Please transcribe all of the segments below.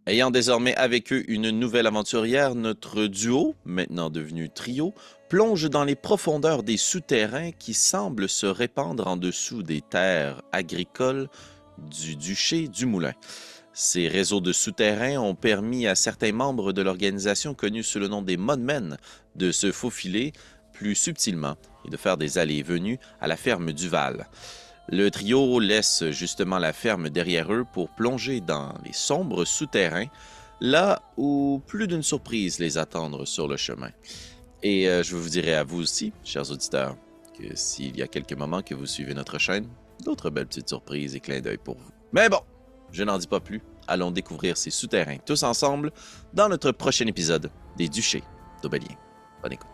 Ayant désormais avec eux une nouvelle aventurière, notre duo, maintenant devenu trio, plonge dans les profondeurs des souterrains qui semblent se répandre en dessous des terres agricoles du duché du Moulin. Ces réseaux de souterrains ont permis à certains membres de l'organisation connue sous le nom des Modmen de se faufiler plus subtilement et de faire des allées et venues à la ferme Duval. Le trio laisse justement la ferme derrière eux pour plonger dans les sombres souterrains, là où plus d'une surprise les attendre sur le chemin. Et je vous dirai à vous aussi, chers auditeurs, que s'il y a quelques moments que vous suivez notre chaîne, d'autres belles petites surprises et clins d'œil pour vous. Mais bon, je n'en dis pas plus. Allons découvrir ces souterrains tous ensemble dans notre prochain épisode des Duchés d'Aubélien. Bonne écoute.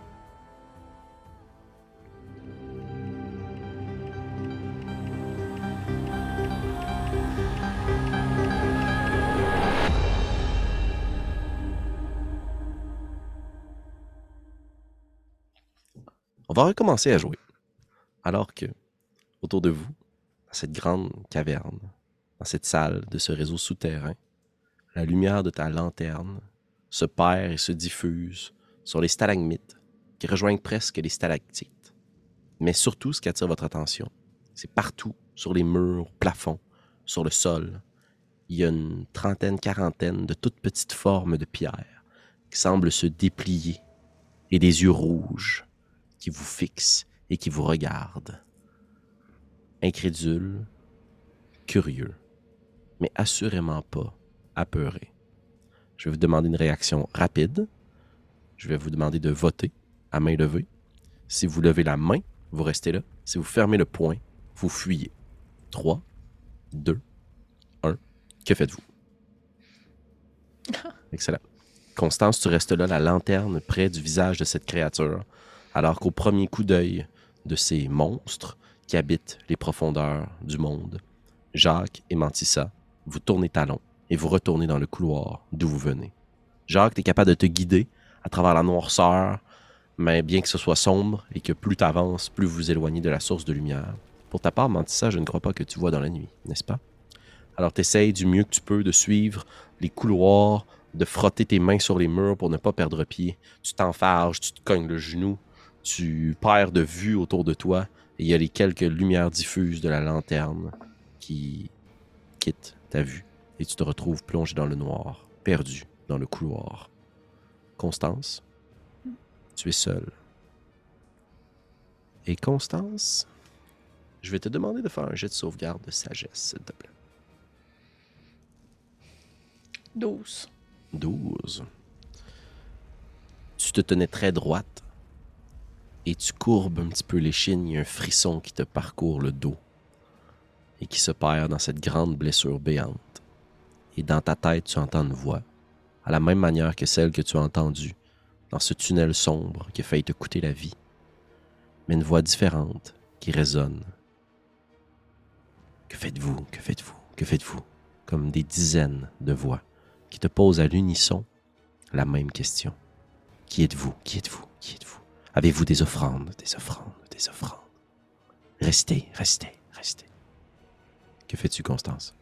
On va recommencer à jouer. Alors que, autour de vous, dans cette grande caverne, dans cette salle de ce réseau souterrain, la lumière de ta lanterne se perd et se diffuse sur les stalagmites qui rejoignent presque les stalactites. Mais surtout, ce qui attire votre attention, c'est partout, sur les murs, plafonds, sur le sol, il y a une trentaine, quarantaine de toutes petites formes de pierres qui semblent se déplier et des yeux rouges qui vous fixent et qui vous regardent. Incrédules, curieux, mais assurément pas apeurés. Je vais vous demander une réaction rapide. Je vais vous demander de voter à main levée. Si vous levez la main, vous restez là. Si vous fermez le poing, vous fuyez. 3, 2, 1. Que faites-vous? Excellent. Constance, tu restes là, la lanterne près du visage de cette créature, alors qu'au premier coup d'œil de ces monstres qui habitent les profondeurs du monde, Jacques et Mantissa, vous tournez talon et vous retournez dans le couloir d'où vous venez. Jacques, tu es capable de te guider à travers la noirceur, mais bien que ce soit sombre et que plus tu avances, plus vous vous éloignez de la source de lumière. Pour ta part, Mantissa, je ne crois pas que tu vois dans la nuit, n'est-ce pas? Alors tu essayes du mieux que tu peux de suivre les couloirs, de frotter tes mains sur les murs pour ne pas perdre pied. Tu t'enfarges, tu te cognes le genou, tu perds de vue autour de toi et il y a les quelques lumières diffuses de la lanterne qui quittent ta vue et tu te retrouves plongé dans le noir, perdu dans le couloir. Constance, tu es seule. Et Constance, je vais te demander de faire un jet de sauvegarde de sagesse, s'il te plaît. 12. 12. Tu te tenais très droite et tu courbes un petit peu l'échine. Il y a un frisson qui te parcourt le dos et qui se perd dans cette grande blessure béante. Et dans ta tête, tu entends une voix, à la même manière que celle que tu as entendue dans ce tunnel sombre qui a failli te coûter la vie, mais une voix différente qui résonne. Que faites-vous? Que faites-vous? Que faites-vous? Comme des dizaines de voix qui te posent à l'unisson la même question. Qui êtes-vous? Qui êtes-vous? Qui êtes-vous? Avez-vous des offrandes? Des offrandes? Des offrandes? Restez, restez, restez. Que fais-tu, Constance?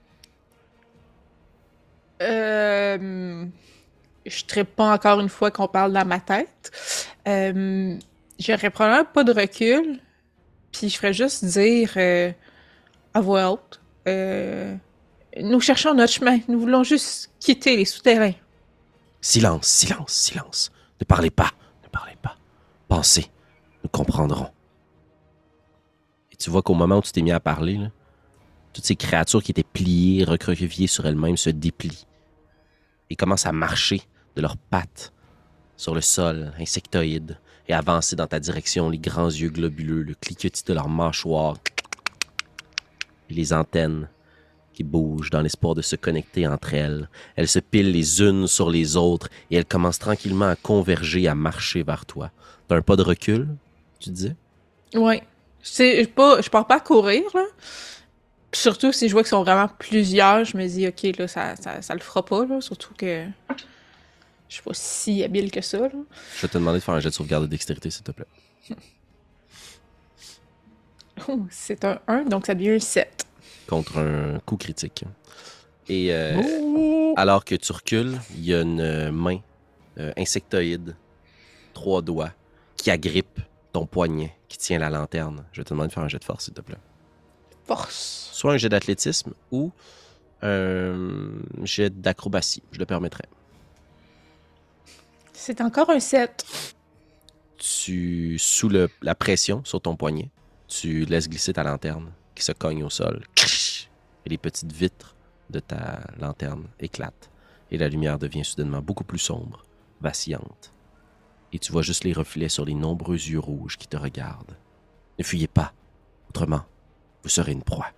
Je trippe pas encore une fois qu'on parle dans ma tête. J'aurais probablement pas de recul, puis je ferais juste dire à voix haute nous cherchons notre chemin, nous voulons juste quitter les souterrains. Silence, silence, silence. Ne parlez pas, ne parlez pas. Pensez, nous comprendrons. Et tu vois qu'au moment où tu t'es mis à parler, là, toutes ces créatures qui étaient pliées, recroquevillées sur elles-mêmes se déplient et commencent à marcher de leurs pattes sur le sol insectoïde et avancer dans ta direction, les grands yeux globuleux, le cliquetis de leurs mâchoires et les antennes qui bougent dans l'espoir de se connecter entre elles. Elles se pilent les unes sur les autres et elles commencent tranquillement à converger, à marcher vers toi. T'as un pas de recul, tu disais? Ouais. Je pars pas à courir, là. Puis surtout, si je vois qu'ils sont vraiment plusieurs, je me dis, OK, là, ça le fera pas, là. Surtout que je suis pas si habile que ça, là. Je vais te demander de faire un jet de sauvegarde de dextérité, s'il te plaît. Oh, c'est un 1, donc ça devient un 7. Contre un coup critique. Et Alors que tu recules, il y a une main insectoïde, 3 doigts, qui agrippe ton poignet, qui tient la lanterne. Je vais te demander de faire un jet de force, s'il te plaît. Force. Soit un jet d'athlétisme ou un jet d'acrobatie, je le permettrai. C'est encore un 7. Sous la pression sur ton poignet, tu laisses glisser ta lanterne qui se cogne au sol. Et les petites vitres de ta lanterne éclatent. Et la lumière devient soudainement beaucoup plus sombre, vacillante. Et tu vois juste les reflets sur les nombreux yeux rouges qui te regardent. Ne fuyez pas, autrement, vous serez une proie.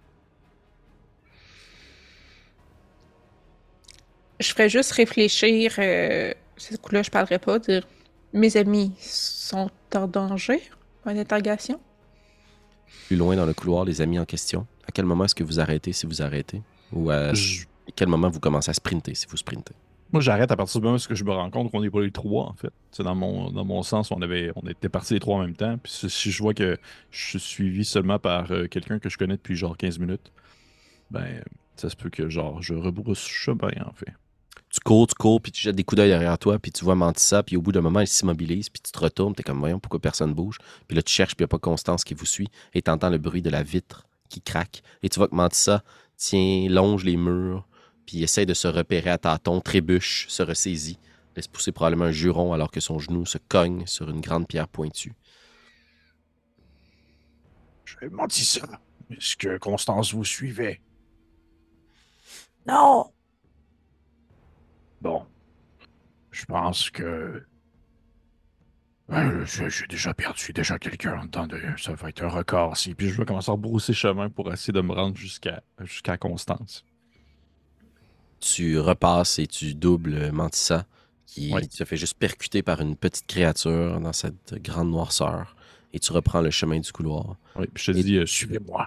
Je ferais juste réfléchir. Ce coup-là, je parlerais pas. Dire mes amis sont en danger. Point d'interrogation. Plus loin dans le couloir, les amis en question, à quel moment est-ce que vous arrêtez si vous arrêtez? Ou à quel moment vous commencez à sprinter si vous sprintez? Moi, j'arrête à partir du moment où je me rends compte qu'on n'est pas les 3, en fait. C'est dans mon sens, on était partis les 3 en même temps. Puis si je vois que je suis suivi seulement par quelqu'un que je connais depuis genre 15 minutes, ben, ça se peut que genre je rebrousse chemin, en fait. Tu cours, puis tu jettes des coups d'œil derrière toi, puis tu vois Mantissa, puis au bout d'un moment, elle s'immobilise, puis tu te retournes, t'es comme, voyons, pourquoi personne bouge? Puis là, tu cherches, puis il n'y a pas Constance qui vous suit, et t'entends le bruit de la vitre qui craque, et tu vois que Mantissa longe les murs, puis essaie de se repérer à tâtons, trébuche, se ressaisit, laisse pousser probablement un juron alors que son genou se cogne sur une grande pierre pointue. Je menti ça. Est-ce que Constance vous suivait? Non! Bon. Je pense que... j'ai déjà perdu quelqu'un en temps de... Ça va être un record, si. Puis je vais commencer à rebrousser chemin pour essayer de me rendre jusqu'à Constance. Tu repasses et tu doubles Mantissa, qui se fait juste percuter par une petite créature dans cette grande noirceur, et tu reprends le chemin du couloir. Oui, puis je te dis, suivez-moi.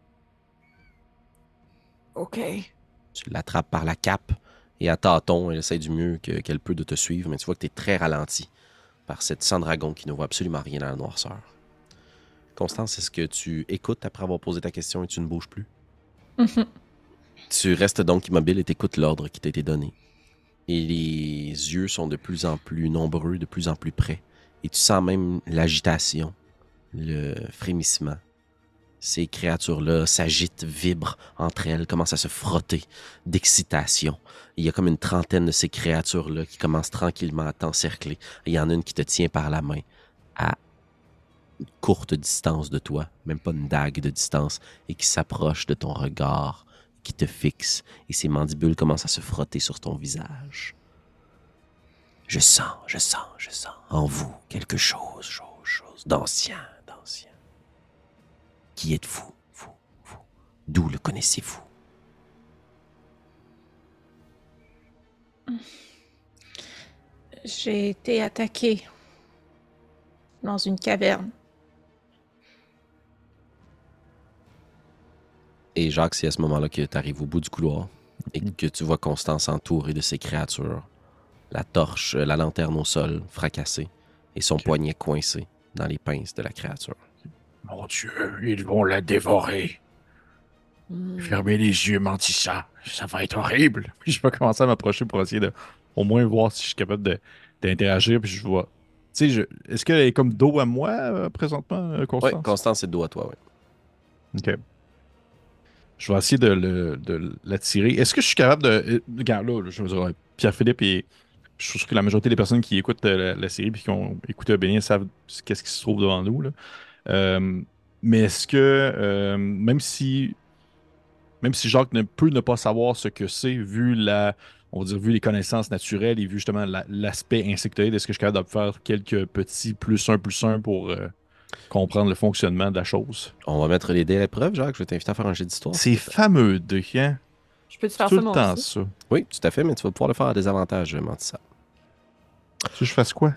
OK. Tu l'attrapes par la cape, et à tâtons, elle essaie du mieux qu'elle peut de te suivre, mais tu vois que tu es très ralenti par cette sang-dragon qui ne voit absolument rien dans la noirceur. Constance, est-ce que tu écoutes après avoir posé ta question et tu ne bouges plus? Mhm. Tu restes donc immobile et t'écoutes l'ordre qui t'a été donné. Et les yeux sont de plus en plus nombreux, de plus en plus près. Et tu sens même l'agitation, le frémissement. Ces créatures-là s'agitent, vibrent entre elles, commencent à se frotter d'excitation. Il y a comme une trentaine de ces créatures-là qui commencent tranquillement à t'encercler. Et il y en a une qui te tient par la main à une courte distance de toi, même pas une dague de distance, et qui s'approche de ton regard, qui te fixe, et ses mandibules commencent à se frotter sur ton visage. Je sens en vous quelque chose d'ancien. Qui êtes-vous, vous? D'où le connaissez-vous? J'ai été attaquée dans une caverne. Et Jacques, c'est à ce moment-là que tu arrives au bout du couloir et que tu vois Constance entourée de ces créatures. La torche, la lanterne au sol, fracassée, et son poignet coincé dans les pinces de la créature. Mon Dieu, ils vont la dévorer. Fermez les yeux, Mantissa. Ça va être horrible. Puis je vais commencer à m'approcher pour essayer de au moins voir si je suis capable d'interagir. Puis je vois. Tu sais, est-ce qu'elle est comme dos à moi présentement, Constance? Oui, Constance, c'est de dos à toi, oui. Ok. Je vais essayer de l'attirer. Est-ce que je suis capable de. Regarde, là, je veux dire, Pierre-Philippe et. Je suis sûr que la majorité des personnes qui écoutent la série puis qui ont écouté Obélien savent qu'est-ce qui se trouve devant nous, là. Mais est-ce que même si Jacques ne peut ne pas savoir ce que c'est, on va dire, vu les connaissances naturelles et vu justement l'aspect insectoïde, est-ce que je suis capable de faire quelques petits +1 pour comprendre le fonctionnement de la chose? On va mettre les dés à l'épreuve, Jacques. Je vais t'inviter à faire un jet d'histoire. Ces fameux dés, hein? Je peux te faire Tout ça, le moi temps, aussi? ça. Oui, tout à fait, mais tu vas pouvoir le faire à désavantage, Mantissa. Tu veux que je fasse quoi?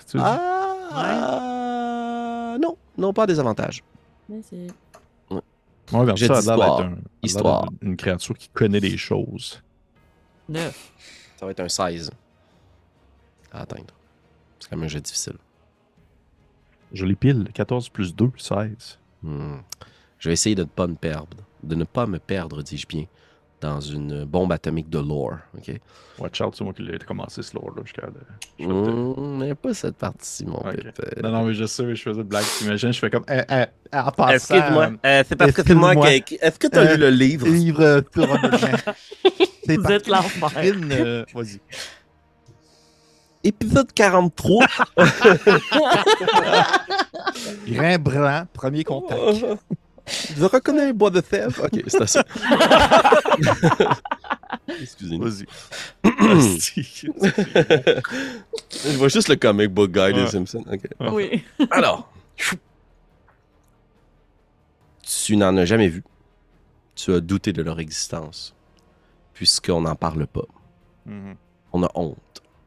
Non, pas à désavantage. Mais c'est... Ouais, ben, Jet ça a l'air d'histoire. d'être Histoire. une créature qui connaît les choses. 9. Ça va être un 16 à atteindre. C'est quand même un jet difficile. Je les pile. 14 plus 2, 16. Je vais essayer de ne pas me perdre. De ne pas me perdre, dis-je bien, dans une bombe atomique de lore. OK? Watch out, c'est moi qui l'ai commencé ce lore-là. Mais pas cette partie, mon Ok. pépé. Non, mais je sais, je faisais de blague. T'imagines, je fais comme. En passant. Excuse-moi, c'est parce que c'est moi qui ai écrit. Est-ce que tu as lu le livre? Livre sur un C'est Vous êtes l'enfer. Vas-y. Épisode 43. Grain blanc, premier contact. Je reconnais un bois de fèves. Ok, c'est assez. Excusez-nous. Vas-y. Asti. Je vois juste le comic book guy des Ouais. Simpsons. Ok. Oui. Alors, tu n'en as jamais vu. Tu as douté de leur existence, puisqu'on n'en parle pas. Mhm. On a honte.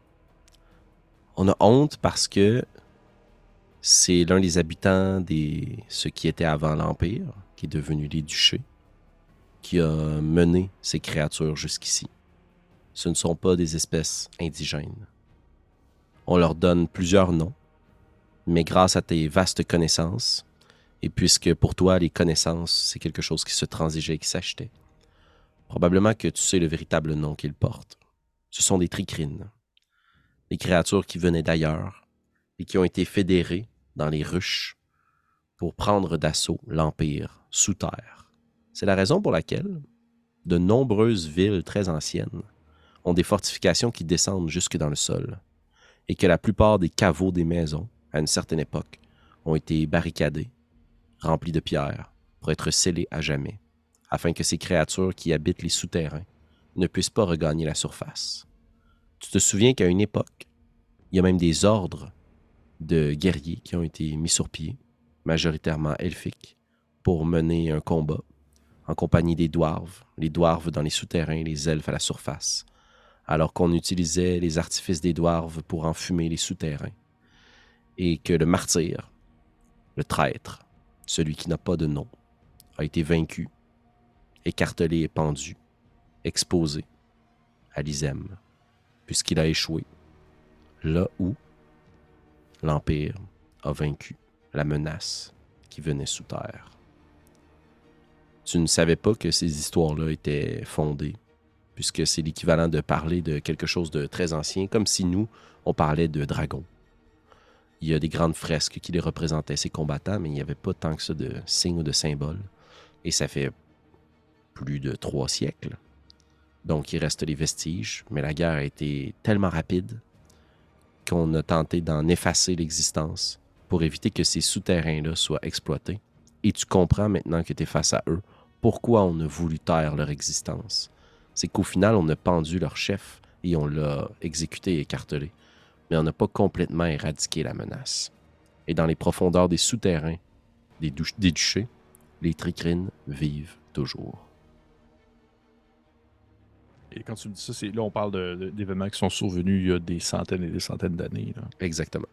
On a honte parce que c'est l'un des habitants de ce qui était avant l'Empire, qui est devenu les duchés, qui a mené ces créatures jusqu'ici. Ce ne sont pas des espèces indigènes. On leur donne plusieurs noms, mais grâce à tes vastes connaissances, et puisque pour toi, les connaissances, c'est quelque chose qui se transigeait et qui s'achetait, probablement que tu sais le véritable nom qu'ils portent. Ce sont des tricrines, des créatures qui venaient d'ailleurs et qui ont été fédérées dans les ruches pour prendre d'assaut l'Empire sous terre. C'est la raison pour laquelle de nombreuses villes très anciennes ont des fortifications qui descendent jusque dans le sol et que la plupart des caveaux des maisons, à une certaine époque, ont été barricadés, remplis de pierres, pour être scellés à jamais, afin que ces créatures qui habitent les souterrains ne puissent pas regagner la surface. Tu te souviens qu'à une époque, il y a même des ordres de guerriers qui ont été mis sur pied, majoritairement elfiques, pour mener un combat en compagnie des dwarves, les dwarves dans les souterrains et les elfes à la surface, alors qu'on utilisait les artifices des dwarves pour enfumer les souterrains, et que le martyr, le traître, celui qui n'a pas de nom, a été vaincu, écartelé et pendu, exposé à l'Izem, puisqu'il a échoué, là où l'Empire a vaincu la menace qui venait sous terre. Tu ne savais pas que ces histoires-là étaient fondées, puisque c'est l'équivalent de parler de quelque chose de très ancien, comme si nous, on parlait de dragons. Il y a des grandes fresques qui les représentaient, ces combattants, mais il n'y avait pas tant que ça de signes ou de symboles. Et ça fait plus de 3 siècles. Donc il reste les vestiges, mais la guerre a été tellement rapide qu'on a tenté d'en effacer l'existence pour éviter que ces souterrains-là soient exploités. Et tu comprends maintenant que tu es face à eux pourquoi on a voulu taire leur existence. C'est qu'au final, on a pendu leur chef et on l'a exécuté et écartelé. Mais on n'a pas complètement éradiqué la menace. Et dans les profondeurs des souterrains des duchés, les tricrines vivent toujours. Et quand tu me dis ça, là, on parle d'événements qui sont survenus il y a des centaines et des centaines d'années. Là. Exactement.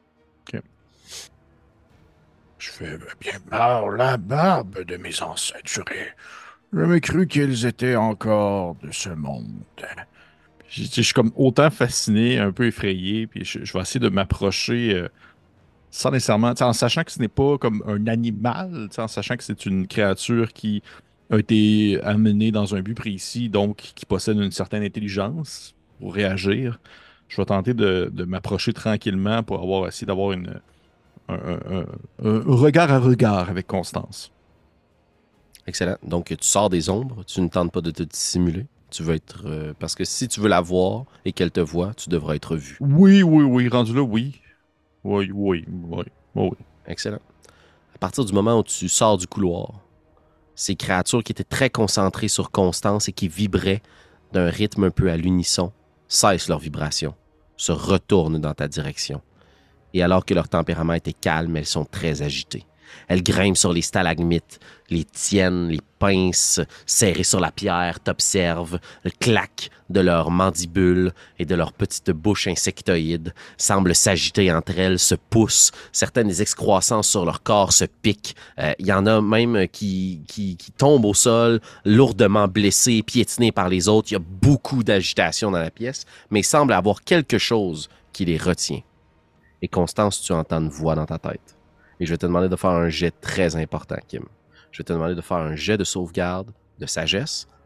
Je fais bien par la barbe de mes ancêtres. J'aurais jamais cru qu'ils étaient encore de ce monde. Je suis comme autant fasciné, un peu effrayé, puis je vais essayer de m'approcher sans nécessairement, en sachant que ce n'est pas comme un animal, en sachant que c'est une créature qui a été amenée dans un but précis, donc qui possède une certaine intelligence pour réagir. Je vais tenter de m'approcher tranquillement pour essayer d'avoir un regard à regard avec Constance. Excellent. Donc, tu sors des ombres, tu ne tentes pas de te dissimuler. Tu veux être... parce que si tu veux la voir et qu'elle te voit, tu devras être vu. Oui, rendu là, oui. Oui. Excellent. À partir du moment où tu sors du couloir, ces créatures qui étaient très concentrées sur Constance et qui vibraient d'un rythme un peu à l'unisson, cessent leur vibration, se retournent dans ta direction. Et alors que leur tempérament était calme, elles sont très agitées. Elles grimpent sur les stalagmites, les tiennent, les pincent, serrées sur la pierre, t'observent, le clac de leurs mandibules et de leurs petites bouches insectoïdes semblent s'agiter entre elles, se poussent, certaines des excroissances sur leur corps se piquent. Il y en a même qui tombent au sol, lourdement blessés, piétinés par les autres. Il y a beaucoup d'agitation dans la pièce, mais il semble avoir quelque chose qui les retient. Et Constance, tu entends une voix dans ta tête. Et je vais te demander de faire un jet très important, Kim. Je vais te demander de faire un jet de sauvegarde de sagesse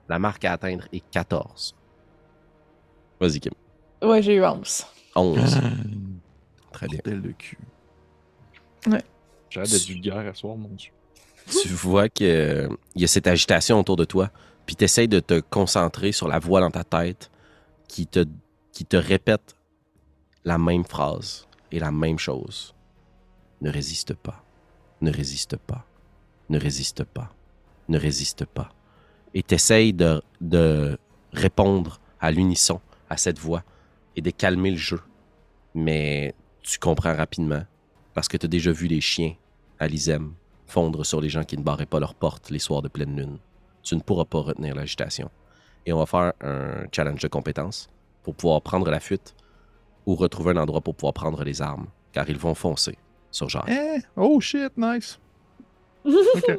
La marque à atteindre est 14. Vas-y, Kim. Ouais, j'ai eu 11. 11. Très bien. Bordel de cul. Ouais. J'ai hâte d'être vulgaire à soir, mon Dieu. Tu vois qu'il y a cette agitation autour de toi, puis tu essaies de te concentrer sur la voix dans ta tête qui te répète la même phrase et la même chose. Ne résiste pas. Ne résiste pas. Ne résiste pas. Ne résiste pas. Et tu essaies de répondre à l'unisson à cette voix et de calmer le jeu. Mais tu comprends rapidement, parce que tu as déjà vu les chiens à l'Isem fondre sur les gens qui ne barraient pas leurs portes les soirs de pleine lune. Tu ne pourras pas retenir l'agitation. Et on va faire un challenge de compétences pour pouvoir prendre la fuite ou retrouver un endroit pour pouvoir prendre les armes, car ils vont foncer sur Jacques. Oh shit, nice. Ok.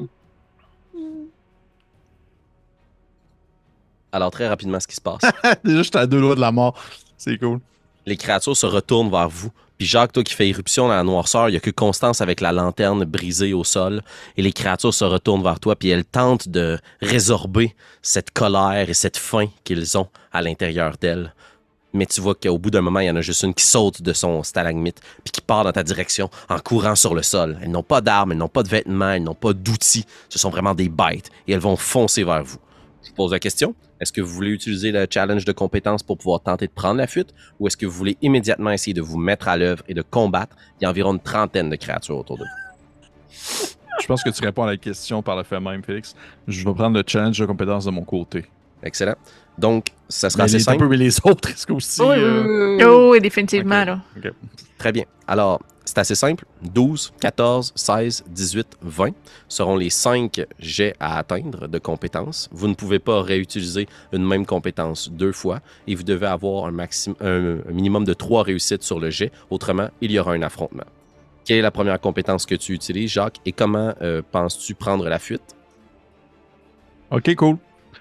Alors très rapidement, ce qui se passe, Déjà, j'étais à 2 doigts de la mort. C'est cool. les créatures se retournent vers vous. Puis Jacques, toi qui fais irruption dans la noirceur, il n'y a que Constance avec la lanterne brisée au sol. Et les créatures se retournent vers toi, puis elles tentent de résorber cette colère et cette faim qu'ils ont à l'intérieur d'elles. Mais tu vois qu'au bout d'un moment, il y en a juste une qui saute de son stalagmite, puis qui part dans ta direction en courant sur le sol. Elles n'ont pas d'armes, elles n'ont pas de vêtements, elles n'ont pas d'outils. Ce sont vraiment des bêtes, et elles vont foncer vers vous. Je vous pose la question. Est-ce que vous voulez utiliser le challenge de compétences pour pouvoir tenter de prendre la fuite, ou est-ce que vous voulez immédiatement essayer de vous mettre à l'œuvre et de combattre? Il y a environ une trentaine de créatures autour de vous. Je pense que tu réponds à la question par le fait même, Félix. Je vais prendre le challenge de compétences de mon côté. Excellent. Donc, ça sera Mais assez les, simple. mais les autres, est-ce qu'aussi... Oh, oui, définitivement, ok. là. Ok. Très bien. Alors, c'est assez simple. 12, 14, 16, 18, 20 seront les 5 jets à atteindre de compétences. Vous ne pouvez pas réutiliser une même compétence 2 fois et vous devez avoir un minimum de 3 réussites sur le jet. Autrement, il y aura un affrontement. Quelle est la première compétence que tu utilises, Jacques, et comment penses-tu prendre la fuite? Ok, cool.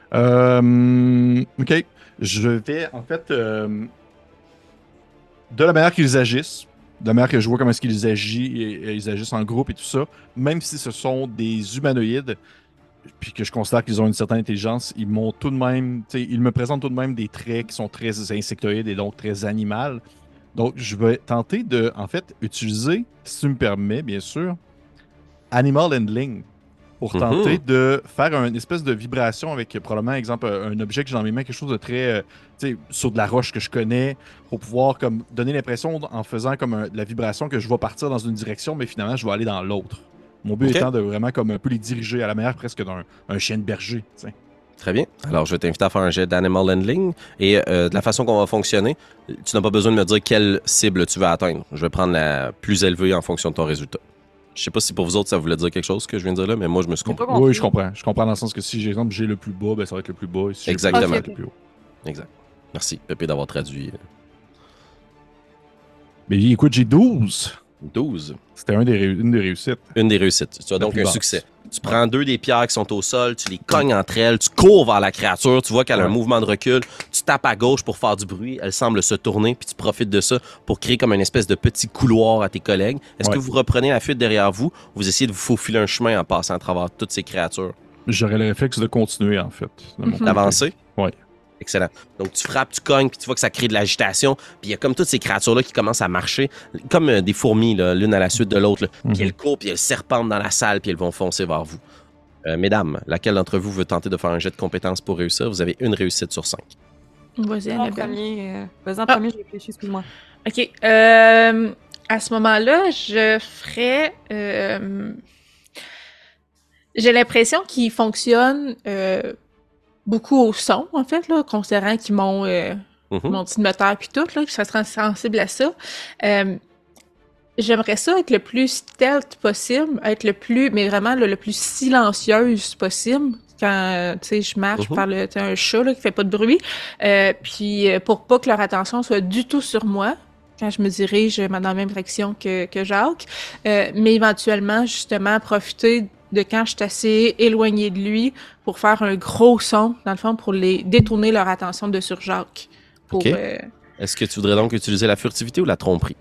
Ok. Je vais, en fait, de la manière qu'ils agissent, de la manière que je vois comment est-ce qu'ils agissent, et ils agissent en groupe et tout ça, même si ce sont des humanoïdes, puis que je considère qu'ils ont une certaine intelligence, ils m'ont tout de même, tu sais, ils me présentent tout de même des traits qui sont très insectoïdes et donc très animales. Donc, je vais tenter de, en fait, utiliser, si tu me permets, bien sûr, Animal Handling pour tenter de faire une espèce de vibration avec probablement, exemple, un objet que j'ai dans mes mains, quelque chose de très, tu sais, sur de la roche que je connais, pour pouvoir comme donner l'impression, en faisant comme de la vibration, que je vais partir dans une direction, mais finalement, je vais aller dans l'autre. Mon but Ok. étant de vraiment comme un peu les diriger à la manière presque d'un chien de berger, tu sais. Très bien. Alors, je vais t'inviter à faire un jet d'Animal Handling. Et de la façon qu'on va fonctionner, tu n'as pas besoin de me dire quelle cible tu vas atteindre. Je vais prendre la plus élevée en fonction de ton résultat. Je sais pas si pour vous autres, ça voulait dire quelque chose, ce que je viens de dire là, mais moi, je me suis J'ai compris. pas compris. Oui, je comprends. Je comprends dans le sens que si, exemple, j'ai le plus bas, ben, ça va être le plus bas. Et si j'ai le plus haut, Exactement. ça va être le plus haut. Exact. Merci, Pépé, d'avoir traduit. Mais écoute, j'ai 12. 12. C'était une des réussites. Une des réussites. Tu as La donc plus un basse. succès. Tu prends 2 des pierres qui sont au sol, tu les cognes entre elles, tu cours vers la créature, tu vois qu'elle a un Ouais. mouvement de recul, tu tapes à gauche pour faire du bruit, elle semble se tourner, puis tu profites de ça pour créer comme une espèce de petit couloir à tes collègues. Est-ce Ouais. que vous reprenez la fuite derrière vous, vous essayez de vous faufiler un chemin en passant à travers toutes ces créatures? J'aurais le réflexe de continuer, en fait. de mon côté. D'avancer? Ouais. Excellent. Donc, tu frappes, tu cognes, puis tu vois que ça crée de l'agitation. Puis il y a comme toutes ces créatures-là qui commencent à marcher, comme des fourmis, là, l'une à la suite de l'autre. Là. Puis elles courent, puis elles serpentent dans la salle, puis elles vont foncer vers vous. Mesdames, laquelle d'entre vous veut tenter de faire un jet de compétences pour réussir? Vous avez une réussite sur 5. Vas-y, En Annabelle. premier, vas-y en premier, je réfléchis, excuse-moi. OK. À ce moment-là, je ferais... J'ai l'impression qu'il fonctionne beaucoup au son, en fait, là, considérant qu'ils m'ont mon petit moteur puis tout, là, que je serais sensible à ça. J'aimerais ça être le plus stealth possible, être le plus, mais vraiment le plus silencieuse possible. Quand, tu sais, je marche par tu sais, un chat là, qui fait pas de bruit. Puis pour pas que leur attention soit du tout sur moi, quand je me dirige dans la même direction que Jacques. Mais éventuellement, justement, profiter de quand je suis assez éloignée de lui pour faire un gros son, dans le fond, pour les détourner leur attention de sur Jacques. Pour, OK. Est-ce que tu voudrais donc utiliser la furtivité ou la tromperie?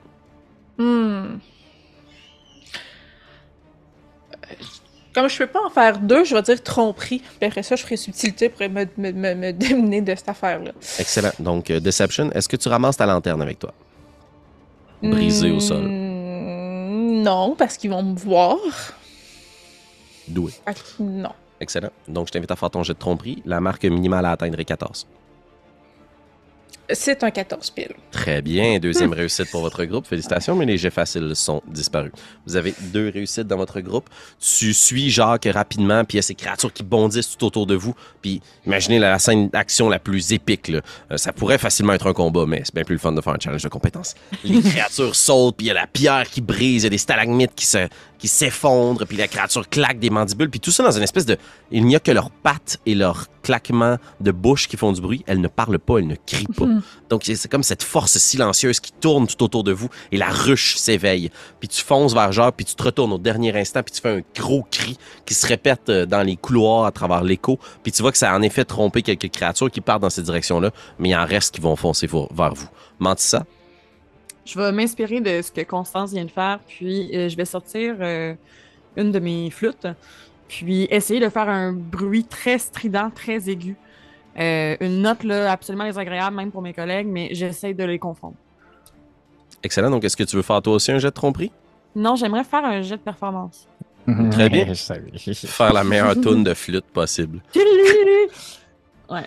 Comme je peux pas en faire deux, je vais dire tromperie. Puis après ça, je ferai subtilité pour me démener de cette affaire-là. Excellent. Donc, Deception, est-ce que tu ramasses ta lanterne avec toi? Brisée au sol. Non, parce qu'ils vont me voir. Doué. Fait que non. Excellent. Donc, je t'invite à faire ton jet de tromperie. La marque minimale à atteindre est 14. C'est un 14 pile. Très bien. Deuxième réussite pour votre groupe. Félicitations, mais les jets faciles sont disparus. Vous avez 2 réussites dans votre groupe. Tu suis Jacques rapidement, puis il y a ces créatures qui bondissent tout autour de vous. Puis imaginez la scène d'action la plus épique, là. Ça pourrait facilement être un combat, mais c'est bien plus le fun de faire un challenge de compétences. Les créatures sautent, puis il y a la pierre qui brise, il y a des stalagmites qui s'effondrent, puis la créature claque des mandibules, puis tout ça dans une espèce de... Il n'y a que leurs pattes et leurs claquements de bouche qui font du bruit. Elles ne parlent pas, elles ne crient pas. Donc, c'est comme cette force silencieuse qui tourne tout autour de vous et la ruche s'éveille. Puis tu fonces vers Jacques, puis tu te retournes au dernier instant, puis tu fais un gros cri qui se répète dans les couloirs à travers l'écho. Puis tu vois que ça a en effet trompé quelques créatures qui partent dans cette direction-là, mais il en reste qui vont foncer vers vous. Mantissa? Je vais m'inspirer de ce que Constance vient de faire, puis je vais sortir une de mes flûtes, puis essayer de faire un bruit très strident, très aigu. Une note là, absolument désagréable, même pour mes collègues, mais j'essaie de les confondre. Excellent. Donc, est-ce que tu veux faire toi aussi un jet de tromperie? Non, j'aimerais faire un jet de performance. Très bien. Je savais. Faire la meilleure toune de flûte possible. Ouais.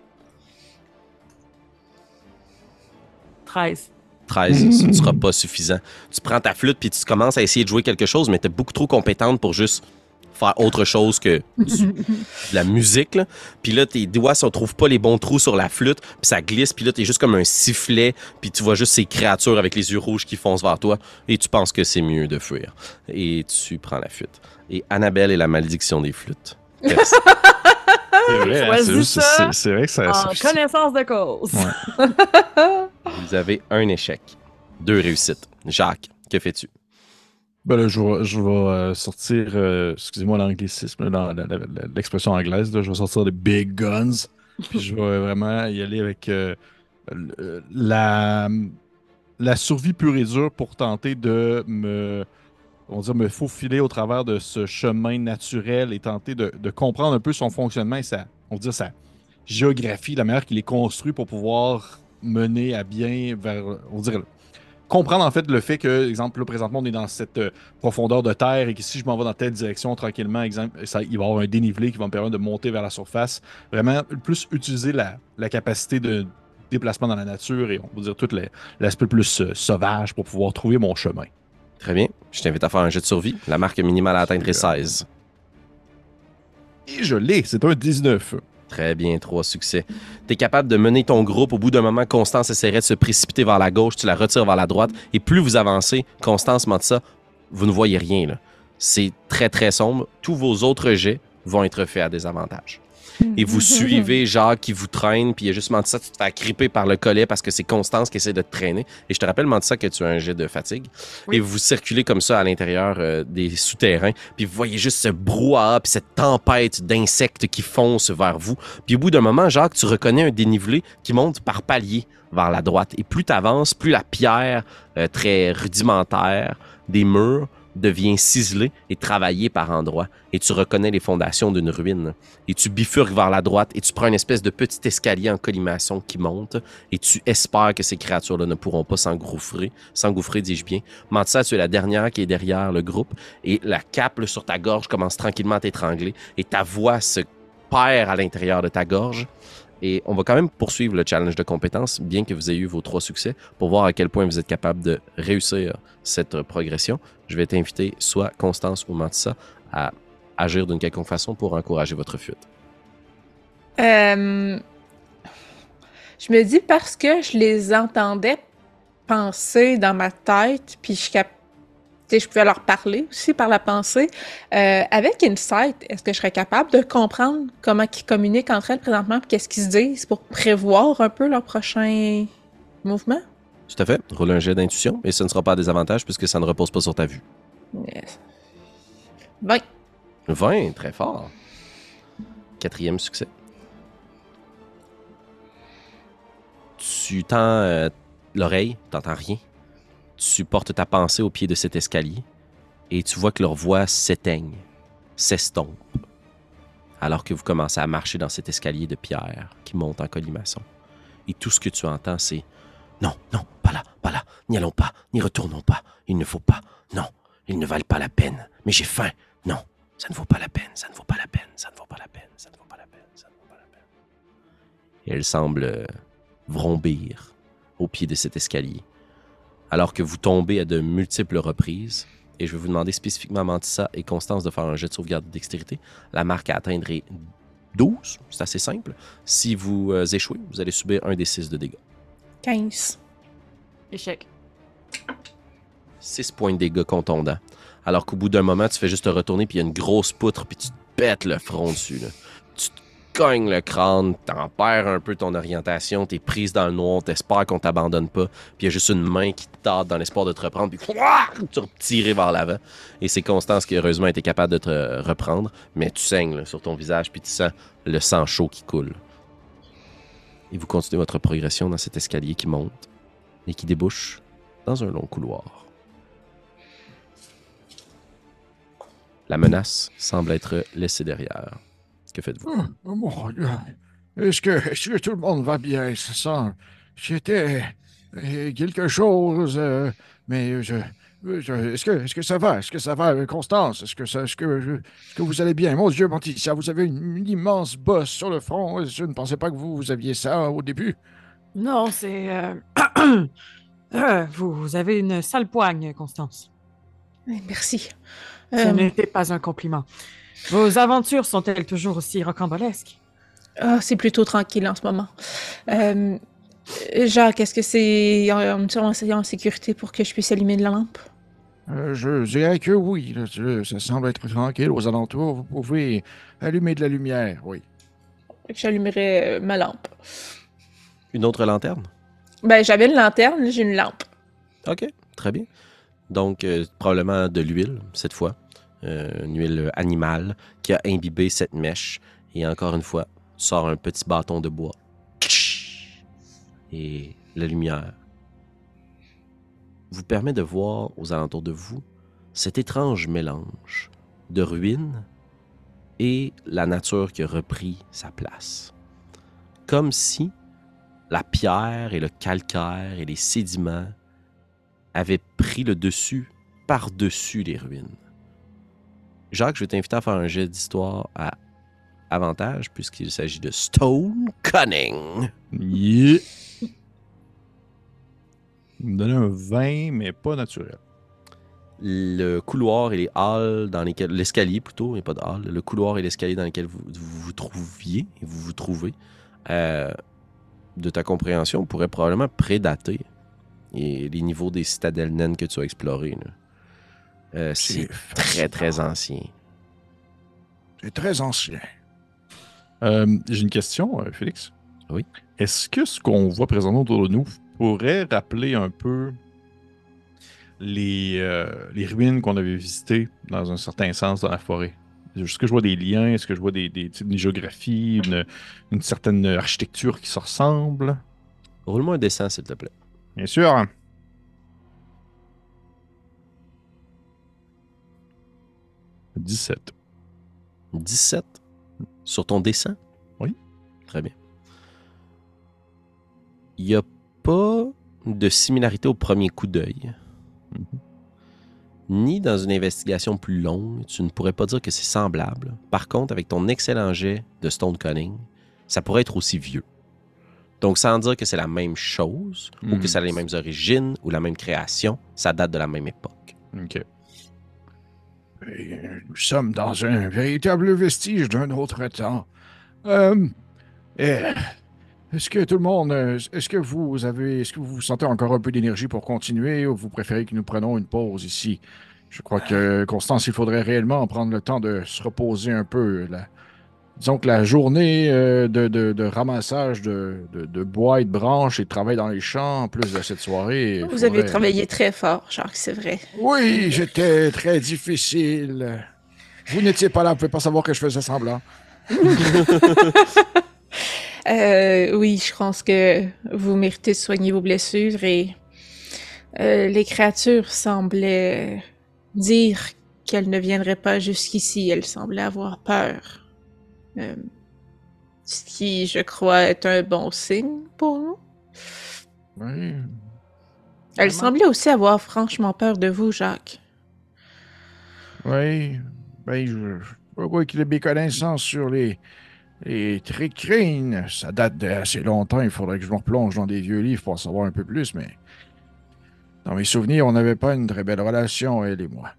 13. 13, ce ne sera pas suffisant. Tu prends ta flûte puis tu commences à essayer de jouer quelque chose, mais tu es beaucoup trop compétente pour juste faire autre chose que de la musique. Là. Puis là, tes doigts ne trouvent pas les bons trous sur la flûte, puis ça glisse, puis là, tu es juste comme un sifflet, puis tu vois juste ces créatures avec les yeux rouges qui foncent vers toi, et tu penses que c'est mieux de fuir. Et tu prends la flûte. Et Annabelle est la malédiction des flûtes. Merci. C'est vrai, hein, Choisis ça c'est vrai que ça... En connaissance de cause. Ouais. Vous avez un échec. 2 réussites. Jacques, que fais-tu? Ben là, je vais sortir, excusez-moi l'anglicisme, dans l'expression anglaise, là, je vais sortir des big guns, puis je vais vraiment y aller avec la survie pure et dure pour tenter de me faufiler au travers de ce chemin naturel et tenter de comprendre un peu son fonctionnement et sa géographie, la manière qu'il est construit pour pouvoir mener à bien vers, comprendre en fait le fait que, exemple, là, présentement, on est dans cette profondeur de terre et que si je m'en vais dans telle direction tranquillement, exemple, il va y avoir un dénivelé qui va me permettre de monter vers la surface. Vraiment, plus utiliser la capacité de déplacement dans la nature et on va dire tout l'aspect plus sauvage pour pouvoir trouver mon chemin. Très bien. Je t'invite à faire un jet de survie. La marque minimale à atteindre est 16. Et je l'ai, c'est un 19. Très bien, 3 succès. Tu es capable de mener ton groupe. Au bout d'un moment, Constance essaierait de se précipiter vers la gauche, tu la retires vers la droite. Et plus vous avancez, Constance, Mantissa, vous ne voyez rien. Là. C'est très, très sombre. Tous vos autres jets vont être faits à désavantage. Et vous suivez Jacques qui vous traîne, puis il y a juste Mantissa, tu te fais gripper par le collet parce que c'est Constance qui essaie de te traîner. Et je te rappelle, Mantissa, que tu as un jet de fatigue. Oui. Et vous circulez comme ça à l'intérieur des souterrains, puis vous voyez juste ce brouhaha, puis cette tempête d'insectes qui foncent vers vous. Puis au bout d'un moment, Jacques, tu reconnais un dénivelé qui monte par paliers vers la droite. Et plus tu avances, plus la pierre très rudimentaire des murs devient ciselée et travaillée par endroits. Et tu reconnais les fondations d'une ruine. Et tu bifurques vers la droite et tu prends une espèce de petit escalier en colimaçon qui monte et tu espères que ces créatures-là ne pourront pas s'engouffrer, dis-je bien. Mantissa, tu es la dernière qui est derrière le groupe et la cape là, sur ta gorge commence tranquillement à t'étrangler et ta voix se perd à l'intérieur de ta gorge. Et on va quand même poursuivre le challenge de compétences, bien que vous ayez eu vos 3 succès, pour voir à quel point vous êtes capable de réussir cette progression. Je vais t'inviter, soit Constance ou Mantissa, à agir d'une quelconque façon pour encourager votre fuite. Je me dis parce que je les entendais penser dans ma tête, puis je pouvais leur parler aussi par la pensée. Avec Insight, est-ce que je serais capable de comprendre comment ils communiquent entre elles présentement et qu'est-ce qu'ils se disent pour prévoir un peu leur prochain mouvement? Tout à fait. Roule un jet d'intuition et ce ne sera pas à désavantage puisque ça ne repose pas sur ta vue. Yes. 20. 20, très fort. 4e succès. Tu tends l'oreille, t'entends rien. Tu portes ta pensée au pied de cet escalier et tu vois que leurs voix s'éteignent, s'estompe alors que vous commencez à marcher dans cet escalier de pierre qui monte en colimaçon. Et tout ce que tu entends, c'est « Non, non, pas là, n'y allons pas, n'y retournons pas, il ne faut pas, non, ils ne valent pas la peine, mais j'ai faim, non, ça ne vaut pas la peine, ça ne vaut pas la peine, ça ne vaut pas la peine, ça ne vaut pas la peine, ça ne vaut pas la peine. » Et elle semble vrombir au pied de cet escalier, alors que vous tombez à de multiples reprises. Et je vais vous demander spécifiquement à Mantissa et Constance de faire un jet de sauvegarde de dextérité. La marque à atteindre est 12, c'est assez simple. Si vous échouez, vous allez subir un des 6 de dégâts. 15. Échec. 6 points de dégâts contondants. Alors qu'au bout d'un moment, tu fais juste te retourner, puis il y a une grosse poutre, puis tu te pètes le front dessus. Là. Tu te cognes le crâne, t'en perds un peu ton orientation, t'es prise dans le noir, t'espères qu'on t'abandonne pas, puis il y a juste une main qui te tâte dans l'espoir de te reprendre, puis tu retires vers l'avant. Et c'est Constance qui, heureusement, a été capable de te reprendre, mais tu saignes là, sur ton visage, puis tu sens le sang chaud qui coule. Et vous continuez votre progression dans cet escalier qui monte et qui débouche dans un long couloir. La menace semble être laissée derrière. Que faites-vous? Oh mon Dieu. Est-ce que tout le monde va bien? Ça sent. J'étais. Quelque chose. Mais est-ce que ça va? Est-ce que ça va, Constance? Est-ce que vous allez bien? Mon Dieu, Mantissa, vous avez une immense bosse sur le front. Je ne pensais pas que vous aviez ça au début. Non, c'est... vous avez une sale poigne, Constance. Merci. Ce n'était pas un compliment. Vos aventures sont-elles toujours aussi rocambolesques? C'est plutôt tranquille en ce moment. Jacques, est-ce que c'est en sécurité pour que je puisse allumer la lampe? Je dirais que oui. Là, ça semble être tranquille aux alentours. Vous pouvez allumer de la lumière, oui. J'allumerai ma lampe. Une autre lanterne? Ben, j'avais une lanterne, là, j'ai une lampe. OK, très bien. Donc, probablement de l'huile, cette fois. Une huile animale qui a imbibé cette mèche. Et encore une fois, tu sors un petit bâton de bois. Et la lumière vous permet de voir aux alentours de vous cet étrange mélange de ruines et la nature qui a repris sa place. Comme si la pierre et le calcaire et les sédiments avaient pris le dessus par-dessus les ruines. Jacques, je vais t'inviter à faire un jet d'histoire à avantage puisqu'il s'agit de Stone Cunning. Yeah. Il me donnait un 20, mais pas naturel. Le couloir et les halls dans lesquels... L'escalier plutôt, et pas de hall. Le couloir et l'escalier dans lesquels vous trouviez, et vous vous trouvez, de ta compréhension, pourrait probablement prédater et les niveaux des citadelles naines que tu as explorées. C'est très, très ancien. C'est très ancien. J'ai une question, Félix. Oui. Est-ce que ce qu'on voit présentement autour de nous pourrait rappeler un peu les ruines qu'on avait visitées dans un certain sens dans la forêt? Est-ce que je vois des liens? Est-ce que je vois des géographies, une certaine architecture qui se ressemble? Roule-moi un dessin, s'il te plaît. Bien sûr. « 17. 17? Sur ton dessin? Oui. Très bien. Il n'y a pas de similarité au premier coup d'œil. Ni dans une investigation plus longue, tu ne pourrais pas dire que c'est semblable. Par contre, avec ton excellent jet de Stone Cunning, ça pourrait être aussi vieux. Donc, sans dire que c'est la même chose, ou que ça a les mêmes origines, ou la même création, ça date de la même époque. OK. Et nous sommes dans un véritable vestige d'un autre temps. Est-ce que tout le monde, est-ce que vous vous sentez encore un peu d'énergie pour continuer ou vous préférez que nous prenions une pause ici? Je crois que, Constance, il faudrait réellement prendre le temps de se reposer un peu. Disons que la journée de ramassage de bois et de branches et de travail dans les champs, en plus de cette soirée... Vous avez travaillé très fort, Jacques, c'est vrai. Oui, j'étais très difficile. Vous n'étiez pas là, vous ne pouvez pas savoir que je faisais semblant. Oui, je pense que vous méritez de soigner vos blessures et les créatures semblaient dire qu'elle ne viendrait pas jusqu'ici. Elle semblait avoir peur. Ce qui, je crois, est un bon signe pour nous. Oui. Elle Vraiment? semblait aussi avoir franchement peur de vous, Jacques. Oui. Ben, je vois qu'il a des connaissances sur les tricrines. Ça date d'assez longtemps. Il faudrait que je me replonge dans des vieux livres pour en savoir un peu plus, mais dans mes souvenirs, on n'avait pas une très belle relation, elle et moi.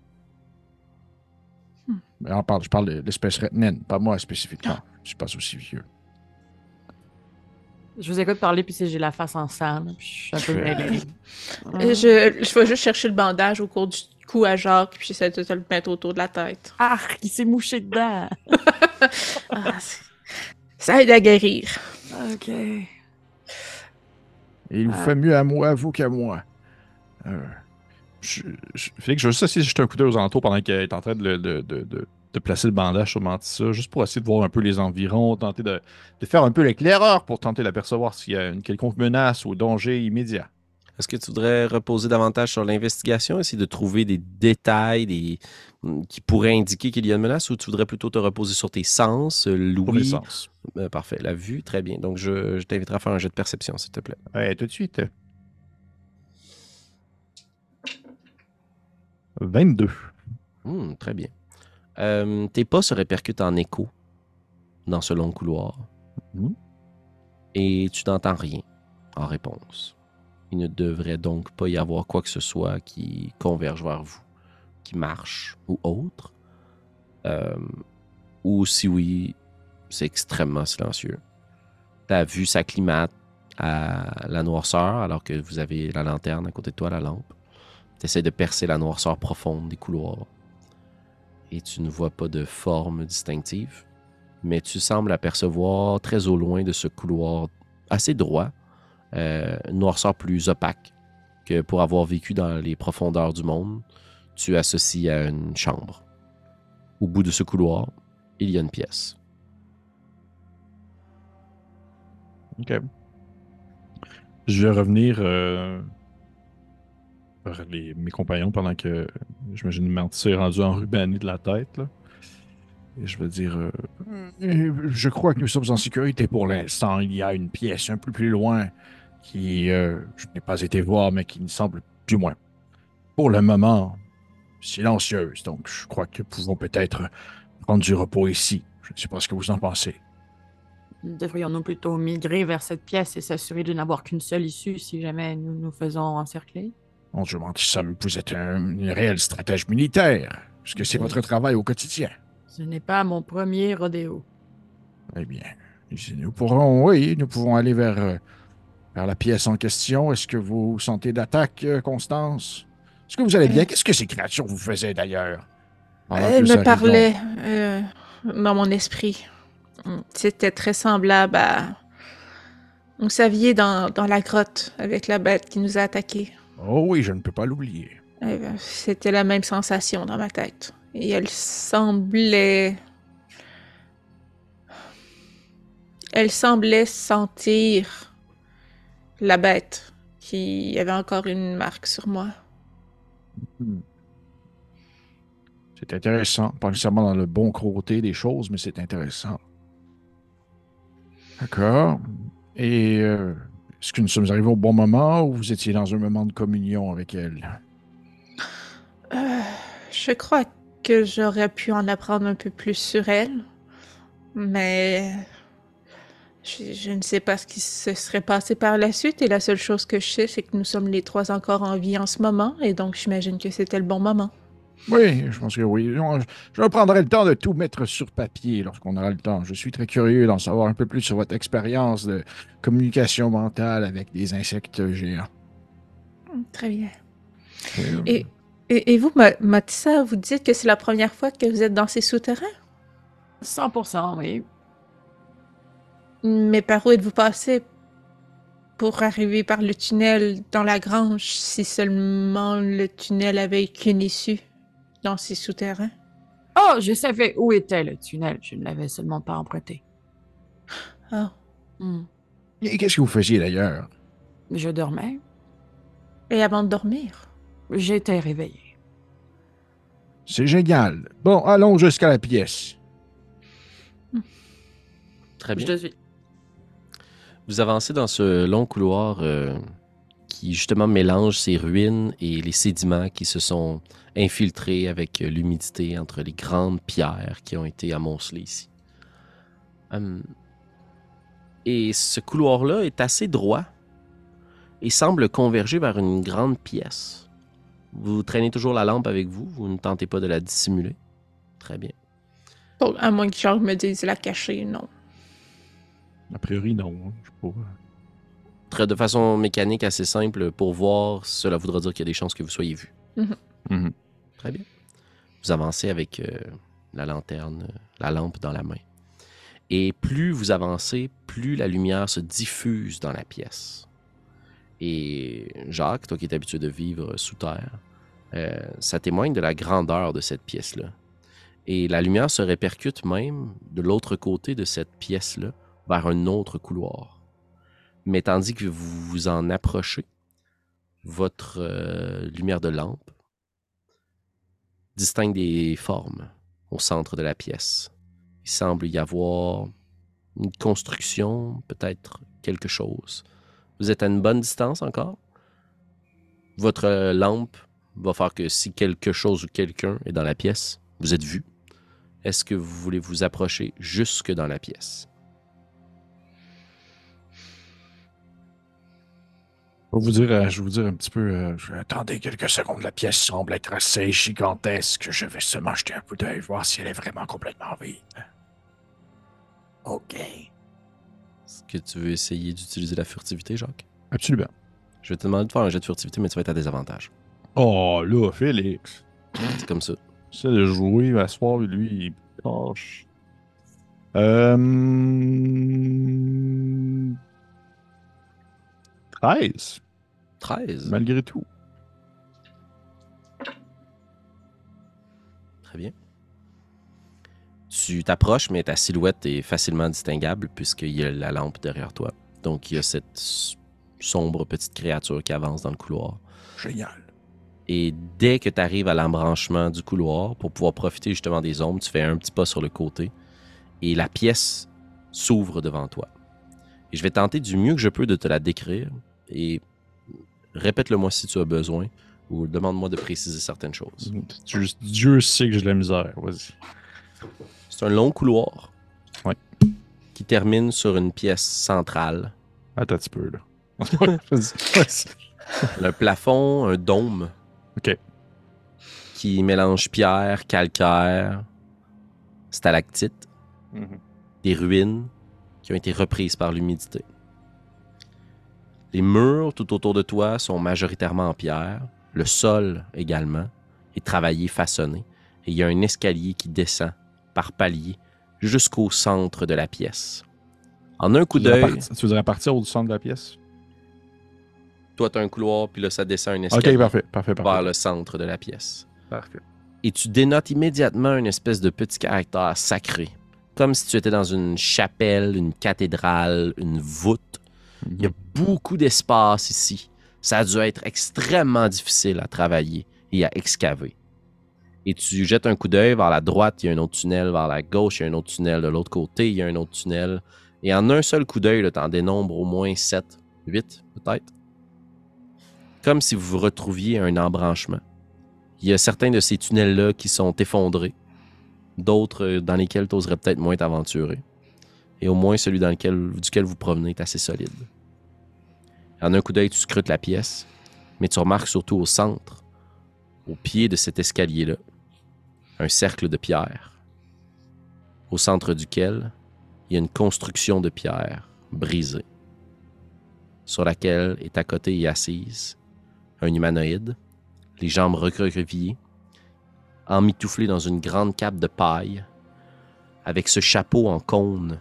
Mais je parle de l'espèce rétinienne, pas moi spécifiquement. Je suis pas aussi vieux. Je vous écoute parler, puis j'ai la face en sang, là, puis je suis un peu mêlée. Je vais juste chercher le bandage au cours du cou à Jacques, puis j'essaie de te le mettre autour de la tête. Ah, il s'est mouché dedans! Ah, ça aide à guérir. OK. Et il vous fait mieux à moi, vous, qu'à moi. Félix, je veux juste essayer de jeter un coup d'œil aux alentours pendant qu'elle est en train de placer le bandage sur Mantissa, juste pour essayer de voir un peu les environs, tenter de faire un peu l'éclaireur pour tenter d'apercevoir s'il y a une quelconque menace ou danger immédiat. Est-ce que tu voudrais reposer davantage sur l'investigation, essayer de trouver des détails qui pourraient indiquer qu'il y a une menace, ou tu voudrais plutôt te reposer sur tes sens, Pour les l'ouïe? sens. Parfait, la vue, très bien. Donc, je t'inviterai à faire un jet de perception, s'il te plaît. Ouais, tout de suite. 22. Très bien. Tes pas se répercutent en écho dans ce long couloir. Mhm. Et tu n'entends rien en réponse. Il ne devrait donc pas y avoir quoi que ce soit qui converge vers vous, qui marche ou autre. Ou si oui, c'est extrêmement silencieux. Ta vue s'acclimate à la noirceur alors que vous avez la lanterne à côté de toi, la lampe. Tu essaies de percer la noirceur profonde des couloirs. Et tu ne vois pas de forme distinctive, mais tu sembles apercevoir très au loin de ce couloir assez droit, une noirceur plus opaque que pour avoir vécu dans les profondeurs du monde, tu associes à une chambre. Au bout de ce couloir, il y a une pièce. OK. Je vais revenir vers mes compagnons pendant que, j'imagine, Mantissa est rendu enrubanné de la tête, là. Et je vais dire... Je crois que nous sommes en sécurité pour l'instant. Il y a une pièce un peu plus loin qui, je n'ai pas été voir, mais qui me semble, du moins, pour le moment, silencieuse. Donc, je crois que nous pouvons peut-être prendre du repos ici. Je ne sais pas ce que vous en pensez. Devrions-nous plutôt migrer vers cette pièce et s'assurer de n'avoir qu'une seule issue si jamais nous nous faisons encercler? Mon Dieu, Mantissa, vous êtes une réelle stratège militaire. Est-ce que c'est votre travail au quotidien? Ce n'est pas mon premier rodéo. Eh bien, nous pouvons aller vers la pièce en question. Est-ce que vous sentez d'attaque, Constance? Est-ce que vous allez bien? Qu'est-ce que ces créatures vous faisaient d'ailleurs? Pendant que Elle nous me arrivions? parlait dans mon esprit. C'était très semblable à... Vous saviez, dans la grotte, avec la bête qui nous a attaqués. Oh oui, je ne peux pas l'oublier. C'était la même sensation dans ma tête. Et elle semblait... Elle semblait sentir la bête qui avait encore une marque sur moi. C'est intéressant. Pas nécessairement dans le bon côté des choses, mais c'est intéressant. D'accord. Et est-ce que nous sommes arrivés au bon moment ou vous étiez dans un moment de communion avec elle? Je crois que j'aurais pu en apprendre un peu plus sur elle, mais je ne sais pas ce qui se serait passé par la suite, et la seule chose que je sais, c'est que nous sommes les trois encore en vie en ce moment, et donc j'imagine que c'était le bon moment. Oui, je pense que oui. Je prendrai le temps de tout mettre sur papier lorsqu'on aura le temps. Je suis très curieux d'en savoir un peu plus sur votre expérience de communication mentale avec des insectes géants. Très bien. Et vous, Matissa, vous dites que c'est la première fois que vous êtes dans ces souterrains? 100%, oui. Mais par où êtes-vous passé pour arriver par le tunnel dans la grange, si seulement le tunnel avait qu'une issue dans ces souterrains? Oh, je savais où était le tunnel. Je ne l'avais seulement pas emprunté. Oh. Et qu'est-ce que vous faisiez d'ailleurs? Je dormais. Et avant de dormir? J'étais réveillée. C'est génial. Bon, allons jusqu'à la pièce. Très bien. Je te suis. Vous avancez dans ce long couloir qui justement mélange ces ruines et les sédiments qui se sont infiltrés avec l'humidité entre les grandes pierres qui ont été amoncelées ici. Et ce couloir-là est assez droit et semble converger vers une grande pièce. Vous traînez toujours la lampe avec vous, vous ne tentez pas de la dissimuler. Très bien. Bon, à moins que Charles me dise la cacher, non. A priori, non. Hein. Je sais pas. De façon mécanique assez simple, pour voir, cela voudra dire qu'il y a des chances que vous soyez vu. Mhm. Très bien. Vous avancez avec la lanterne, la lampe dans la main. Et plus vous avancez, plus la lumière se diffuse dans la pièce. Et Jacques, toi qui es habitué de vivre sous terre, ça témoigne de la grandeur de cette pièce-là. Et la lumière se répercute même de l'autre côté de cette pièce-là vers un autre couloir. Mais tandis que vous vous en approchez, votre lumière de lampe distingue des formes au centre de la pièce. Il semble y avoir une construction, peut-être quelque chose. Vous êtes à une bonne distance encore. Votre lampe va faire que si quelque chose ou quelqu'un est dans la pièce, vous êtes vu. Est-ce que vous voulez vous approcher jusque dans la pièce? Je vais vous dire un petit peu. Attendez quelques secondes. La pièce semble être assez gigantesque. Je vais seulement jeter un coup d'œil, voir si elle est vraiment complètement vide. OK. Est-ce que tu veux essayer d'utiliser la furtivité, Jacques? Absolument. Je vais te demander de faire un jet de furtivité, mais tu vas être à désavantage. Oh, là, Félix. C'est comme ça. C'est de jouer à soir, lui, il cache. 13, 13. malgré tout. Très bien. Tu t'approches, mais ta silhouette est facilement distinguable puisqu'il y a la lampe derrière toi. Donc, il y a cette sombre petite créature qui avance dans le couloir. Génial. Et dès que tu arrives à l'embranchement du couloir, pour pouvoir profiter justement des ombres, tu fais un petit pas sur le côté et la pièce s'ouvre devant toi. Et je vais tenter du mieux que je peux de te la décrire et répète-le-moi si tu as besoin ou demande-moi de préciser certaines choses. Dieu sait que j'ai de la misère. Vas-y. C'est un long couloir Ouais. qui termine sur une pièce centrale. Attends un petit peu, là. Vas-y. Un plafond, un dôme. OK. Qui mélange pierre, calcaire, stalactite, des ruines qui ont été reprises par l'humidité. Les murs tout autour de toi sont majoritairement en pierre, le sol également est travaillé, façonné, et il y a un escalier qui descend par paliers jusqu'au centre de la pièce. En un coup d'œil, Tu voudrais partir au centre de la pièce? toi, tu as un couloir, puis là, ça descend un escalier OK, parfait. vers le centre de la pièce. Parfait. Et tu dénotes immédiatement une espèce de petit caractère sacré, comme si tu étais dans une chapelle, une cathédrale, une voûte. Il y a beaucoup d'espace ici. Ça a dû être extrêmement difficile à travailler et à excaver. Et tu jettes un coup d'œil vers la droite, il y a un autre tunnel, vers la gauche, il y a un autre tunnel, de l'autre côté, il y a un autre tunnel. Et en un seul coup d'œil, tu en dénombres au moins 7, 8 peut-être. Comme si vous vous retrouviez à un embranchement. Il y a certains de ces tunnels-là qui sont effondrés, d'autres dans lesquels tu oserais peut-être moins t'aventurer. Et au moins celui duquel vous provenez est assez solide. En un coup d'œil, tu scrutes la pièce, mais tu remarques surtout au centre, au pied de cet escalier-là, un cercle de pierre, au centre duquel il y a une construction de pierre brisée, sur laquelle est à côté et assise un humanoïde, les jambes recroquevillées, emmitouflé dans une grande cape de paille, avec ce chapeau en cône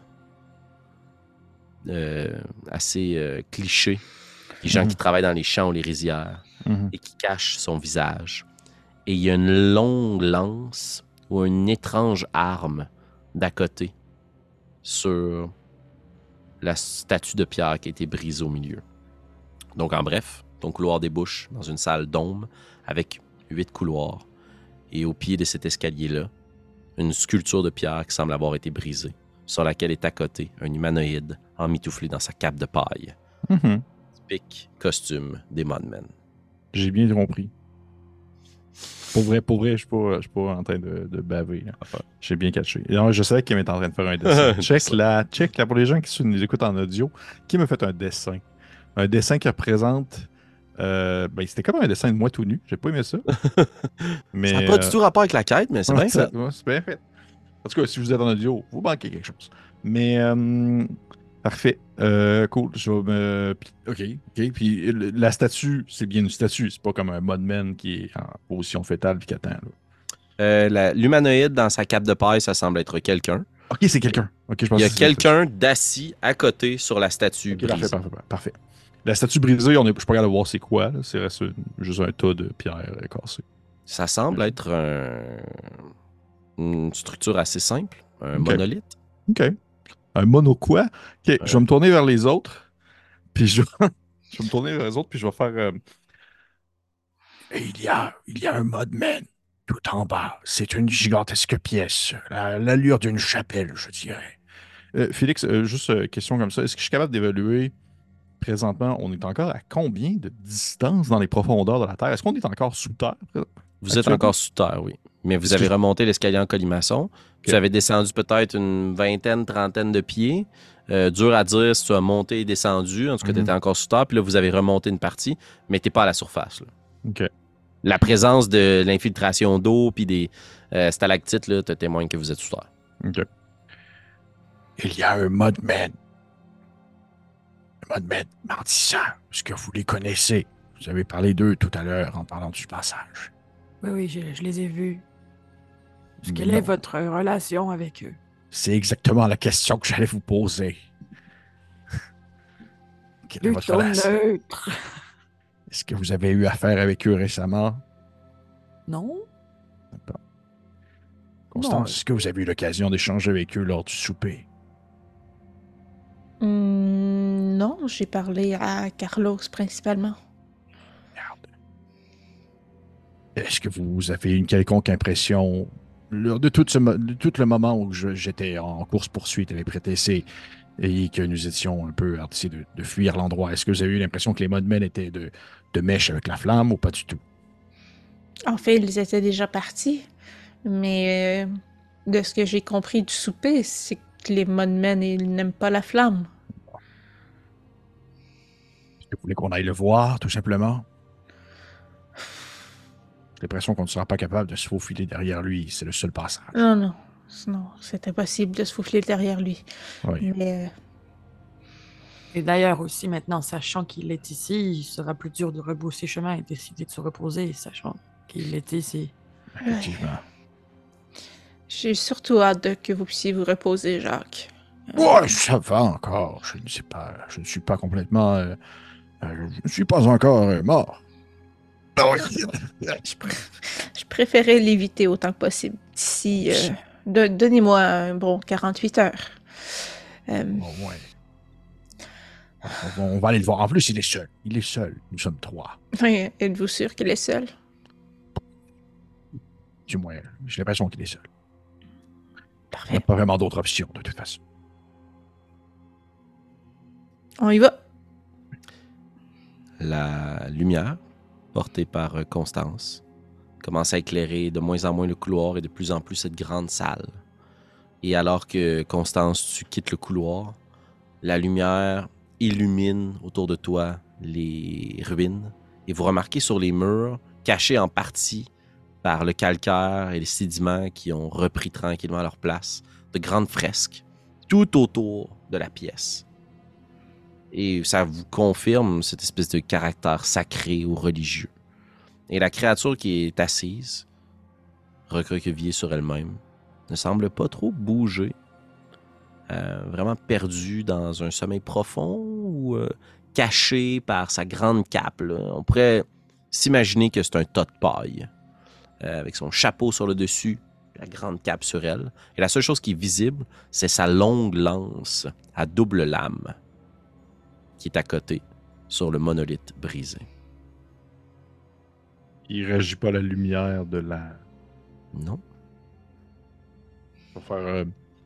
assez cliché, les gens qui travaillent dans les champs ou les rizières, et qui cache son visage. Et il y a une longue lance ou une étrange arme d'à côté sur la statue de pierre qui a été brisée au milieu. Donc, en bref, ton couloir débouche dans une salle dôme avec 8 couloirs. Et au pied de cet escalier-là, une sculpture de pierre qui semble avoir été brisée, sur laquelle est à côté un humanoïde emmitouflé dans sa cape de paille. Mhm. Typique costume des Mudmen. J'ai bien compris. Pour vrai, je suis pas en train de baver. Là. J'ai bien catché. Et alors, je savais qu'il était en train de faire un dessin. check là, pour les gens qui nous écoutent en audio, qui m'a fait un dessin. Un dessin qui représente... c'était comme un dessin de moi tout nu. J'ai pas aimé ça. Mais, Ça n'a pas du tout rapport avec la quête, mais c'est bien ça. ouais, c'est bien fait. En tout cas, si vous êtes en audio, vous manquez quelque chose. Mais, parfait. Cool. Je vais me... OK. Puis la statue, c'est bien une statue. C'est pas comme un Mudman qui est en position fétale puis qui attend. Là. L'humanoïde dans sa cape de paille, ça semble être quelqu'un. OK, c'est quelqu'un. OK, je pense Il y a que c'est quelqu'un d'assis à côté sur la statue OK, brisée. parfait. La statue brisée, je suis pas capable de voir c'est quoi. Là. C'est juste un tas de pierres cassées. Ça semble être une structure assez simple, un OK. monolithe. OK. Un mono quoi? OK, je vais me tourner vers les autres. Puis je vais me tourner vers les autres, puis je vais faire... Et il y a un Mudman tout en bas. C'est une gigantesque pièce. L'allure d'une chapelle, je dirais. Félix, juste question comme ça. Est-ce que je suis capable d'évaluer présentement, on est encore à combien de distance dans les profondeurs de la Terre? Est-ce qu'on est encore sous terre? Vous êtes encore sous terre, oui. Mais vous avez remonté l'escalier en colimaçon. Vous avez descendu peut-être une vingtaine, trentaine de pieds. Dur à dire si tu as monté et descendu. En tout cas, tu étais encore sous terre. Puis là, vous avez remonté une partie, mais tu n'es pas à la surface. Là. OK. La présence de l'infiltration d'eau puis des stalactites là, te témoigne que vous êtes sous terre. OK. Il y a un Mudman. Mudman Martissa. Est-ce que vous les connaissez? Vous avez parlé d'eux tout à l'heure en parlant du passage. Oui, je les ai vus. Quelle est votre relation avec eux? C'est exactement la question que j'allais vous poser. Quelle est votre relation? Neutre. Est-ce que vous avez eu affaire avec eux récemment? Non? Constance, est-ce que vous avez eu l'occasion d'échanger avec eux lors du souper? Non, j'ai parlé à Carlos principalement. Merde. Est-ce que vous avez une quelconque impression lors de tout le moment où j'étais en course-poursuite avec Prétessé et que nous étions un peu essayer de fuir l'endroit, est-ce que vous avez eu l'impression que les Mudmen étaient de mèche avec la flamme ou pas du tout? En fait, ils étaient déjà partis, mais de ce que j'ai compris du souper, c'est que les Mudmen, ils n'aiment pas la flamme. Est-ce que vous voulez qu'on aille le voir, tout simplement? J'ai l'impression qu'on ne sera pas capable de se faufiler derrière lui. C'est le seul passage. Non, c'est impossible de se faufiler derrière lui. Oui. Mais Et d'ailleurs aussi, maintenant, sachant qu'il est ici, il sera plus dur de rebrousser chemin et décider de se reposer, sachant qu'il est ici. Effectivement. j'ai surtout hâte que vous puissiez vous reposer, Jacques. Ouais, ça va encore. Je ne suis pas complètement... je ne suis pas encore mort. Je préférais l'éviter autant que possible. D'ici, donnez-moi un bon 48 heures. Ouais. On va aller le voir. En plus, il est seul. Il est seul. Nous sommes 3. Êtes-vous sûr qu'il est seul? Du moins, j'ai l'impression qu'il est seul. Il Parfait. n'y a pas vraiment d'autre option, de toute façon. On y va. La lumière, portée par Constance, commence à éclairer de moins en moins le couloir et de plus en plus cette grande salle. Et alors que Constance, tu quittes le couloir, la lumière illumine autour de toi les ruines et vous remarquez sur les murs, cachés en partie par le calcaire et les sédiments qui ont repris tranquillement leur place, de grandes fresques tout autour de la pièce. Et ça vous confirme cette espèce de caractère sacré ou religieux. Et la créature qui est assise, recroquevillée sur elle-même, ne semble pas trop bouger. Vraiment perdue dans un sommeil profond ou cachée par sa grande cape. Là. On pourrait s'imaginer que c'est un tas de paille, avec son chapeau sur le dessus, la grande cape sur elle. Et la seule chose qui est visible, c'est sa longue lance à double lame qui est à côté, sur le monolithe brisé. Il ne réagit pas à la lumière de Non. On va faire...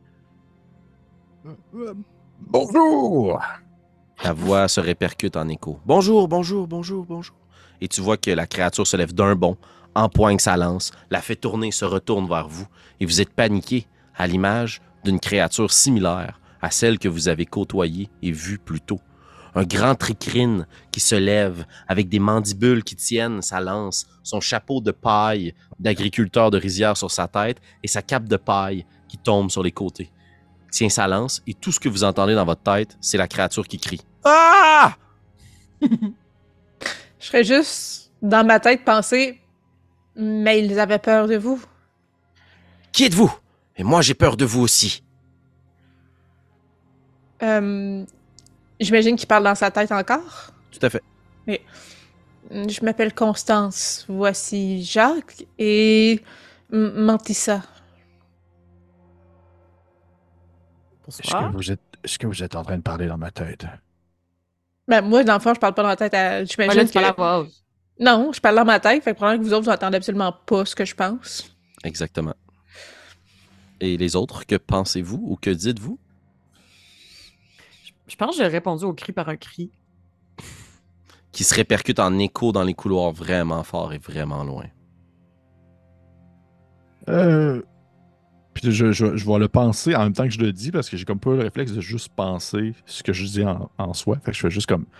bonjour! Ta voix se répercute en écho. Bonjour, bonjour, bonjour, bonjour. Et tu vois que la créature se lève d'un bond, empoigne sa lance, la fait tourner, se retourne vers vous. Et vous êtes paniqué à l'image d'une créature similaire à celle que vous avez côtoyée et vue plus tôt. Un grand tricrine qui se lève avec des mandibules qui tiennent sa lance, son chapeau de paille d'agriculteur de rizière sur sa tête et sa cape de paille qui tombe sur les côtés. Il tient sa lance et tout ce que vous entendez dans votre tête, c'est la créature qui crie. Ah! Je serais juste, dans ma tête, penser, mais ils avaient peur de vous. Qui êtes-vous? Et moi, j'ai peur de vous aussi. J'imagine qu'il parle dans sa tête encore. Tout à fait. Je m'appelle Constance. Voici Jacques et Mantissa. Bonsoir. Est-ce que vous êtes en train de parler dans ma tête? Ben, moi, dans le fond, je parle pas dans la tête à... Là, J'imagine tu parles à que... voix haute. Non, je parle dans ma tête, fait que probablement que vous autres, vous entendez absolument pas ce que je pense. Exactement. Et les autres, que pensez-vous ou que dites-vous? Je pense que j'ai répondu au cri par un cri. Qui se répercute en écho dans les couloirs vraiment fort et vraiment loin. Puis je vais le penser en même temps que je le dis parce que j'ai comme pas le réflexe de juste penser ce que je dis en soi. Fait que je fais juste comme.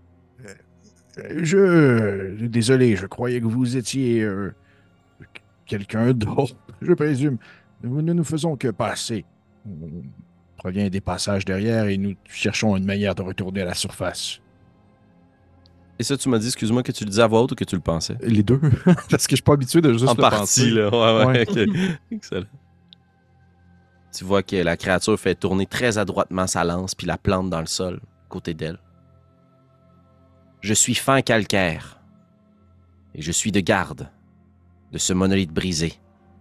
Désolé, je croyais que vous étiez quelqu'un d'autre, je présume. Nous ne nous faisons que passer. On provient des passages derrière et nous cherchons une manière de retourner à la surface. Et ça, tu m'as dit, excuse-moi, que tu le disais à voix haute ou que tu le pensais? Les deux, parce que je suis pas habitué de juste En le partie, penser. là. Ouais, Ouais. ok. Excellent. Tu vois que la créature fait tourner très adroitement sa lance puis la plante dans le sol, à côté d'elle. Je suis fin calcaire. Et je suis de garde de ce monolithe brisé.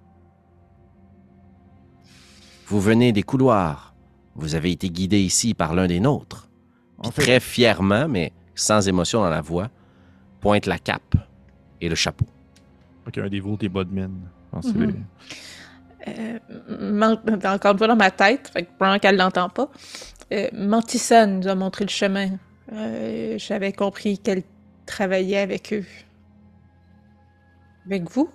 Vous venez des couloirs. Vous avez été guidé ici par l'un des nôtres. Puis En fait- très fièrement, mais sans émotion dans la voix, pointe la cape et le chapeau. Ok, un des vôtres des bas de mine. Je pense que c'est Mhm. les- Encore une fois dans ma tête, fait que probablement qu'elle l'entend pas. Mantissa nous a montré le chemin. J'avais compris qu'elle travaillait avec eux. Avec vous?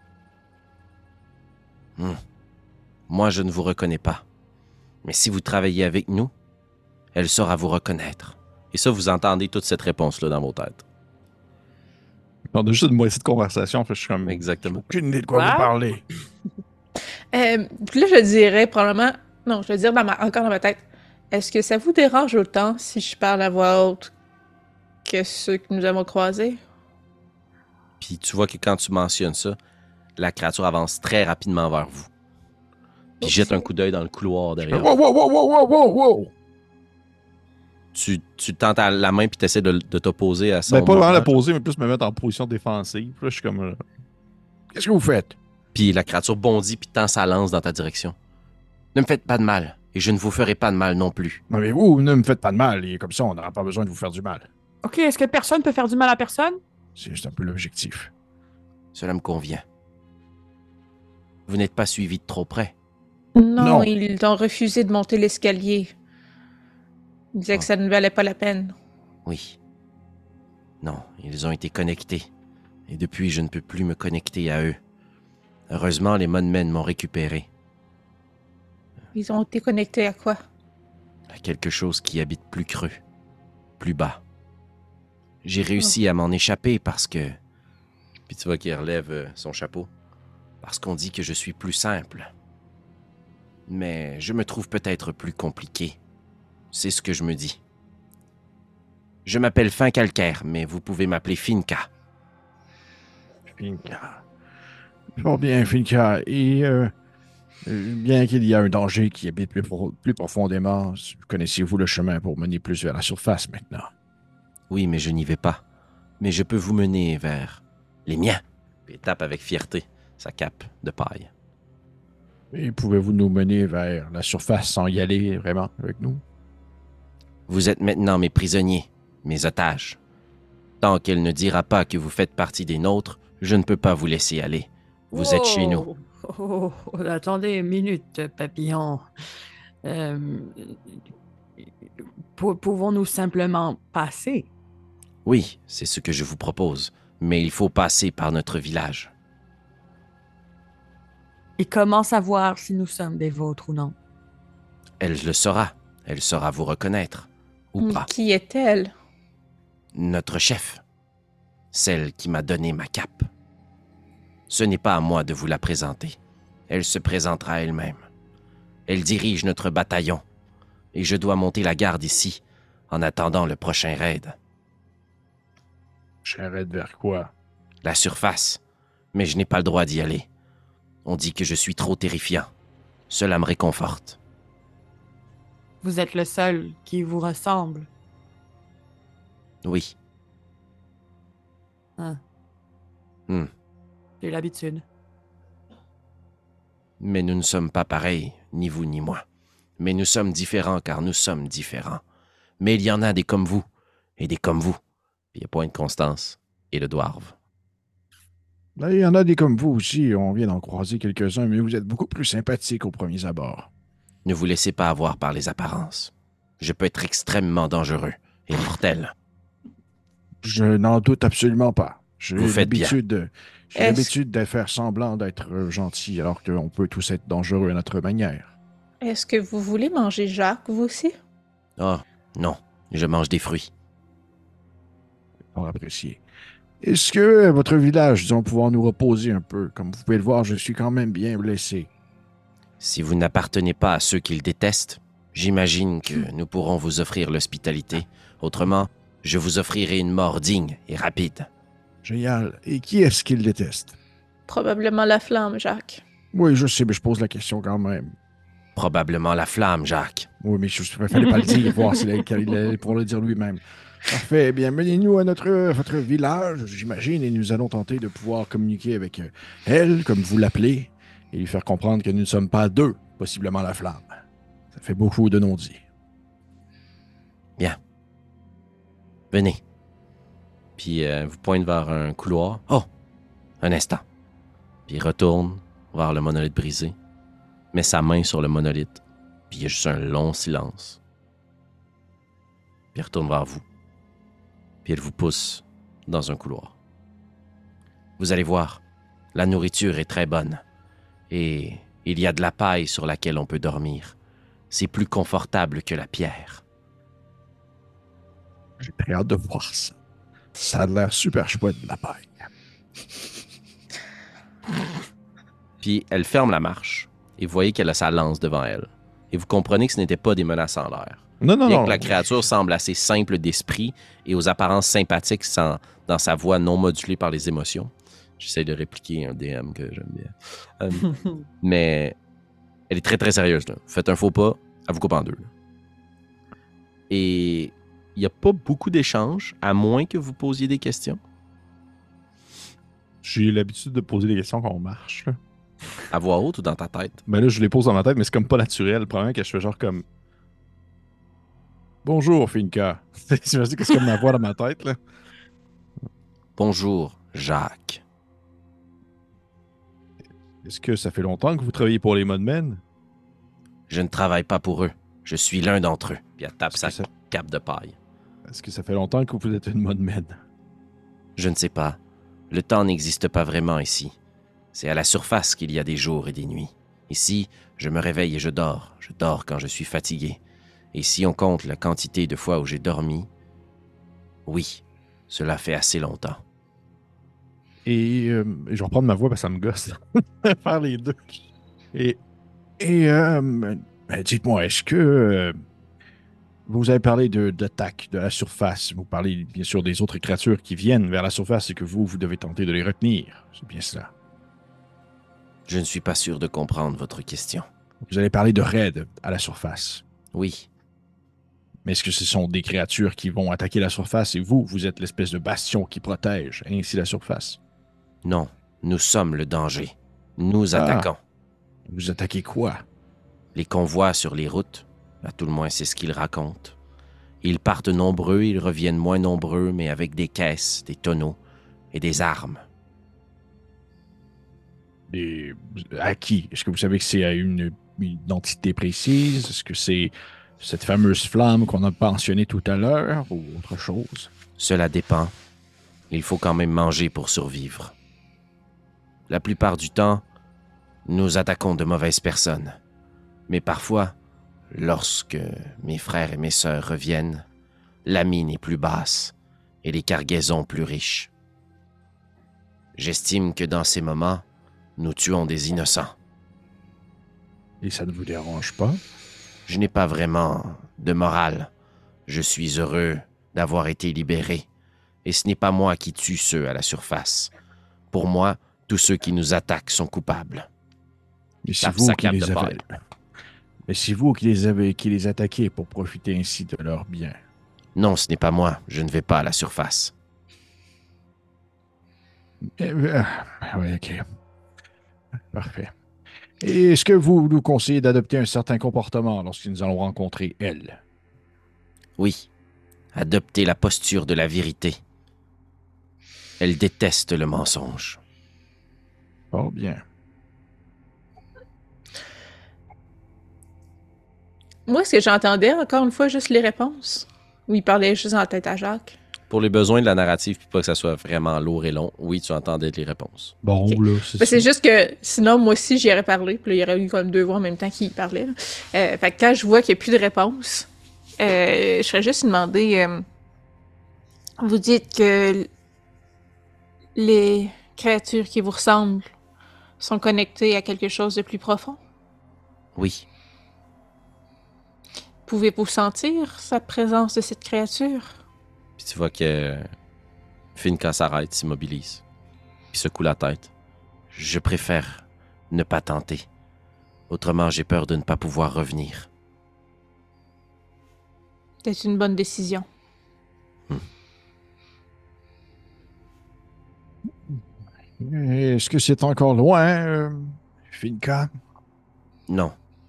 Moi, je ne vous reconnais pas. Mais si vous travaillez avec nous, elle saura vous reconnaître. Et ça, vous entendez toute cette réponse-là dans vos têtes. On a juste une moitié de conversation, fait que je suis comme. Exactement. Aucune idée de quoi Quoi? vous parlez. Puis là, je dirais probablement... Non, je vais dire encore dans ma tête. Est-ce que ça vous dérange autant si je parle à voix haute que ceux que nous avons croisés? Puis tu vois que quand tu mentionnes ça, la créature avance très rapidement vers vous. Puis jette un coup d'œil dans le couloir derrière. Wow, wow, wow, wow, wow, wow! Tu tentes la main puis tu essaies de t'opposer à son Ben, pas vraiment la mouvement. poser, mais plus me mettre en position défensive. Puis là, je suis comme. Qu'est-ce que vous faites? Puis la créature bondit puis tend sa lance dans ta direction. Ne me faites pas de mal, et je ne vous ferai pas de mal non plus. Non, mais vous, ne me faites pas de mal, et comme ça, on n'aura pas besoin de vous faire du mal. OK, est-ce que personne peut faire du mal à personne? C'est juste un peu l'objectif. Cela me convient. Vous n'êtes pas suivi de trop près. Non, Non. ils ont refusé de monter l'escalier. Ils disaient que ça ne valait pas la peine. Oui. Non, ils ont été connectés. Et depuis, je ne peux plus me connecter à eux. Heureusement, les Monmen m'ont récupéré. Ils ont été connectés à quoi? À quelque chose qui habite plus creux, plus bas. J'ai réussi à m'en échapper parce que... Puis tu vois qu'il relève son chapeau. Parce qu'on dit que je suis plus simple. Mais je me trouve peut-être plus compliqué. C'est ce que je me dis. Je m'appelle Fin Calcaire, mais vous pouvez m'appeler Finka. Finka. Fort bien, Finka. Et bien qu'il y ait un danger qui habite plus profondément, connaissez-vous le chemin pour mener plus vers la surface maintenant? Oui, mais je n'y vais pas. Mais je peux vous mener vers les miens. Puis il tape avec fierté sa cape de paille. Et pouvez-vous nous mener vers la surface sans y aller vraiment avec nous? Vous êtes maintenant mes prisonniers, mes otages. Tant qu'elle ne dira pas que vous faites partie des nôtres, je ne peux pas vous laisser aller. Vous êtes chez nous. Attendez une minute, papillon. Euh, Pouvons-nous simplement passer? Oui, c'est ce que je vous propose, mais il faut passer par notre village. Et comment savoir si nous sommes des vôtres ou non? Elle le saura. Elle saura vous reconnaître. Ou pas. Qui est-elle? Notre chef. Celle qui m'a donné ma cape. Ce n'est pas à moi de vous la présenter. Elle se présentera elle-même. Elle dirige notre bataillon. Et je dois monter la garde ici, en attendant le prochain raid. J'arrête vers quoi? La surface. Mais je n'ai pas le droit d'y aller. On dit que je suis trop terrifiant. Cela me réconforte. Vous êtes le seul qui vous ressemble. Oui. Ah. Hmm. J'ai l'habitude. Mais nous ne sommes pas pareils, ni vous ni moi. Mais nous sommes différents car nous sommes différents. Mais il y en a des comme vous, et des comme vous. Puis il y a Pointe Constance et le Dwarve. Là, il y en a des comme vous aussi, on vient d'en croiser quelques-uns, mais vous êtes beaucoup plus sympathiques aux premiers abords. Ne vous laissez pas avoir par les apparences. Je peux être extrêmement dangereux et mortel. Je n'en doute absolument pas. Vous faites bien. J'ai l'habitude de faire semblant d'être gentil, alors qu'on peut tous être dangereux à notre manière. Est-ce que vous voulez manger Jacques, vous aussi? Oh, non, je mange des fruits. Pour apprécier. Est-ce que votre village, disons, pouvoir nous reposer un peu? Comme vous pouvez le voir, je suis quand même bien blessé. Si vous n'appartenez pas à ceux qu'ils détestent, j'imagine que nous pourrons vous offrir l'hospitalité. Autrement, je vous offrirai une mort digne et rapide. Génial. Et qui est-ce qu'il déteste? Probablement la flamme, Jacques. Oui, je sais, mais je pose la question quand même. Probablement la flamme, Jacques. Oui, mais il ne fallait pas le dire, voir s'il allait pour le dire lui-même. Parfait. Bien, menez-nous à votre village, j'imagine, et nous allons tenter de pouvoir communiquer avec elle, comme vous l'appelez, et lui faire comprendre que nous ne sommes pas deux, possiblement la flamme. Ça fait beaucoup de non-dits. Bien. Venez. Puis vous pointe vers un couloir. Oh! Un instant. Puis il retourne vers le monolithe brisé, met sa main sur le monolithe, puis il y a juste un long silence. Puis il retourne vers vous. Puis elle vous pousse dans un couloir. Vous allez voir, la nourriture est très bonne. Et il y a de la paille sur laquelle on peut dormir. C'est plus confortable que la pierre. J'ai très hâte de voir ça. Ça a l'air super chouette de la paille. Puis elle ferme la marche, et vous voyez qu'elle a sa lance devant elle. Et vous comprenez que ce n'était pas des menaces en l'air. Non, non, Bien non. que la créature semble assez simple d'esprit et aux apparences sympathiques dans sa voix non modulée par les émotions. J'essaie de répliquer un DM que j'aime bien. Mais elle est très, très sérieuse. Là. Faites un faux pas, elle vous coupe en deux. Là. Et il n'y a pas beaucoup d'échanges, à moins que vous posiez des questions. J'ai l'habitude de poser des questions quand on marche. Là. À voix haute ou dans ta tête? Ben là, je les pose dans ma tête, mais c'est comme pas naturel. Le problème, c'est que je fais genre comme... Bonjour, Finka. J'imagine que c'est comme ma voix dans ma tête, là. Bonjour, Jacques. Est-ce que ça fait longtemps que vous travaillez pour les Modmen? Je ne travaille pas pour eux. Je suis l'un d'entre eux. Puis elle tape Est-ce sa que cape de paille. Est-ce que ça fait longtemps que vous êtes une Modmen? Je ne sais pas. Le temps n'existe pas vraiment ici. C'est à la surface qu'il y a des jours et des nuits. Ici, je me réveille et je dors. Je dors quand je suis fatigué. Et si on compte la quantité de fois où j'ai dormi, oui, cela fait assez longtemps. Et je vais reprendre ma voix parce que ça me gosse. Faire les deux. Et dites-moi, est-ce que vous avez parlé d'attaque de la surface? Vous parlez bien sûr des autres créatures qui viennent vers la surface et que vous devez tenter de les retenir. C'est bien cela. Je ne suis pas sûr de comprendre votre question. Vous allez parler de raids à la surface. Oui, Mais est-ce que ce sont des créatures qui vont attaquer la surface et vous êtes l'espèce de bastion qui protège ainsi la surface? non, nous sommes le danger. Nous Ah. attaquons. Vous attaquez quoi? Les convois sur les routes, à tout le moins c'est ce qu'ils racontent. Ils partent nombreux, ils reviennent moins nombreux, mais avec des caisses, des tonneaux et des armes. À qui? Est-ce que vous savez que c'est à une identité précise? Est-ce que c'est cette fameuse flamme qu'on a mentionnée tout à l'heure ou autre chose? Cela dépend. Il faut quand même manger pour survivre. La plupart du temps, nous attaquons de mauvaises personnes. Mais parfois, lorsque mes frères et mes sœurs reviennent, la mine est plus basse et les cargaisons plus riches. J'estime que dans ces moments, nous tuons des innocents. Et ça ne vous dérange pas? Je n'ai pas vraiment de morale. Je suis heureux d'avoir été libéré. Et ce n'est pas moi qui tue ceux à la surface. Pour moi, tous ceux qui nous attaquent sont coupables. Mais c'est vous qui les avez. Mais c'est vous qui les attaquez pour profiter ainsi de leurs biens. Non, ce n'est pas moi. Je ne vais pas à la surface. Oui, ok. Parfait. Et est-ce que vous nous conseillez d'adopter un certain comportement lorsque nous allons rencontrer elle? Oui. Adopter la posture de la vérité. Elle déteste le mensonge. Oh bien. Moi, ce que j'entendais, encore une fois, juste les réponses. Ou il parlait juste en tête à Jacques. Pour les besoins de la narrative, puis pas que ça soit vraiment lourd et long, oui, tu entendais les réponses. Bon, Ok. là, C'est juste que sinon, moi aussi, j'y aurais parlé. Puis là, il y aurait eu comme 2 voix en même temps qui y parlaient. Fait que quand je vois qu'il n'y a plus de réponse, je serais juste demandé. Vous dites que les créatures qui vous ressemblent sont connectées à quelque chose de plus profond. Oui. Pouvez-vous sentir sa présence de cette créature? Puis tu vois que Finka s'arrête, s'immobilise, puis secoue la tête. Je préfère ne pas tenter. Autrement, j'ai peur de ne pas pouvoir revenir. C'est une bonne décision. Est-ce que c'est encore loin, Finka? Non.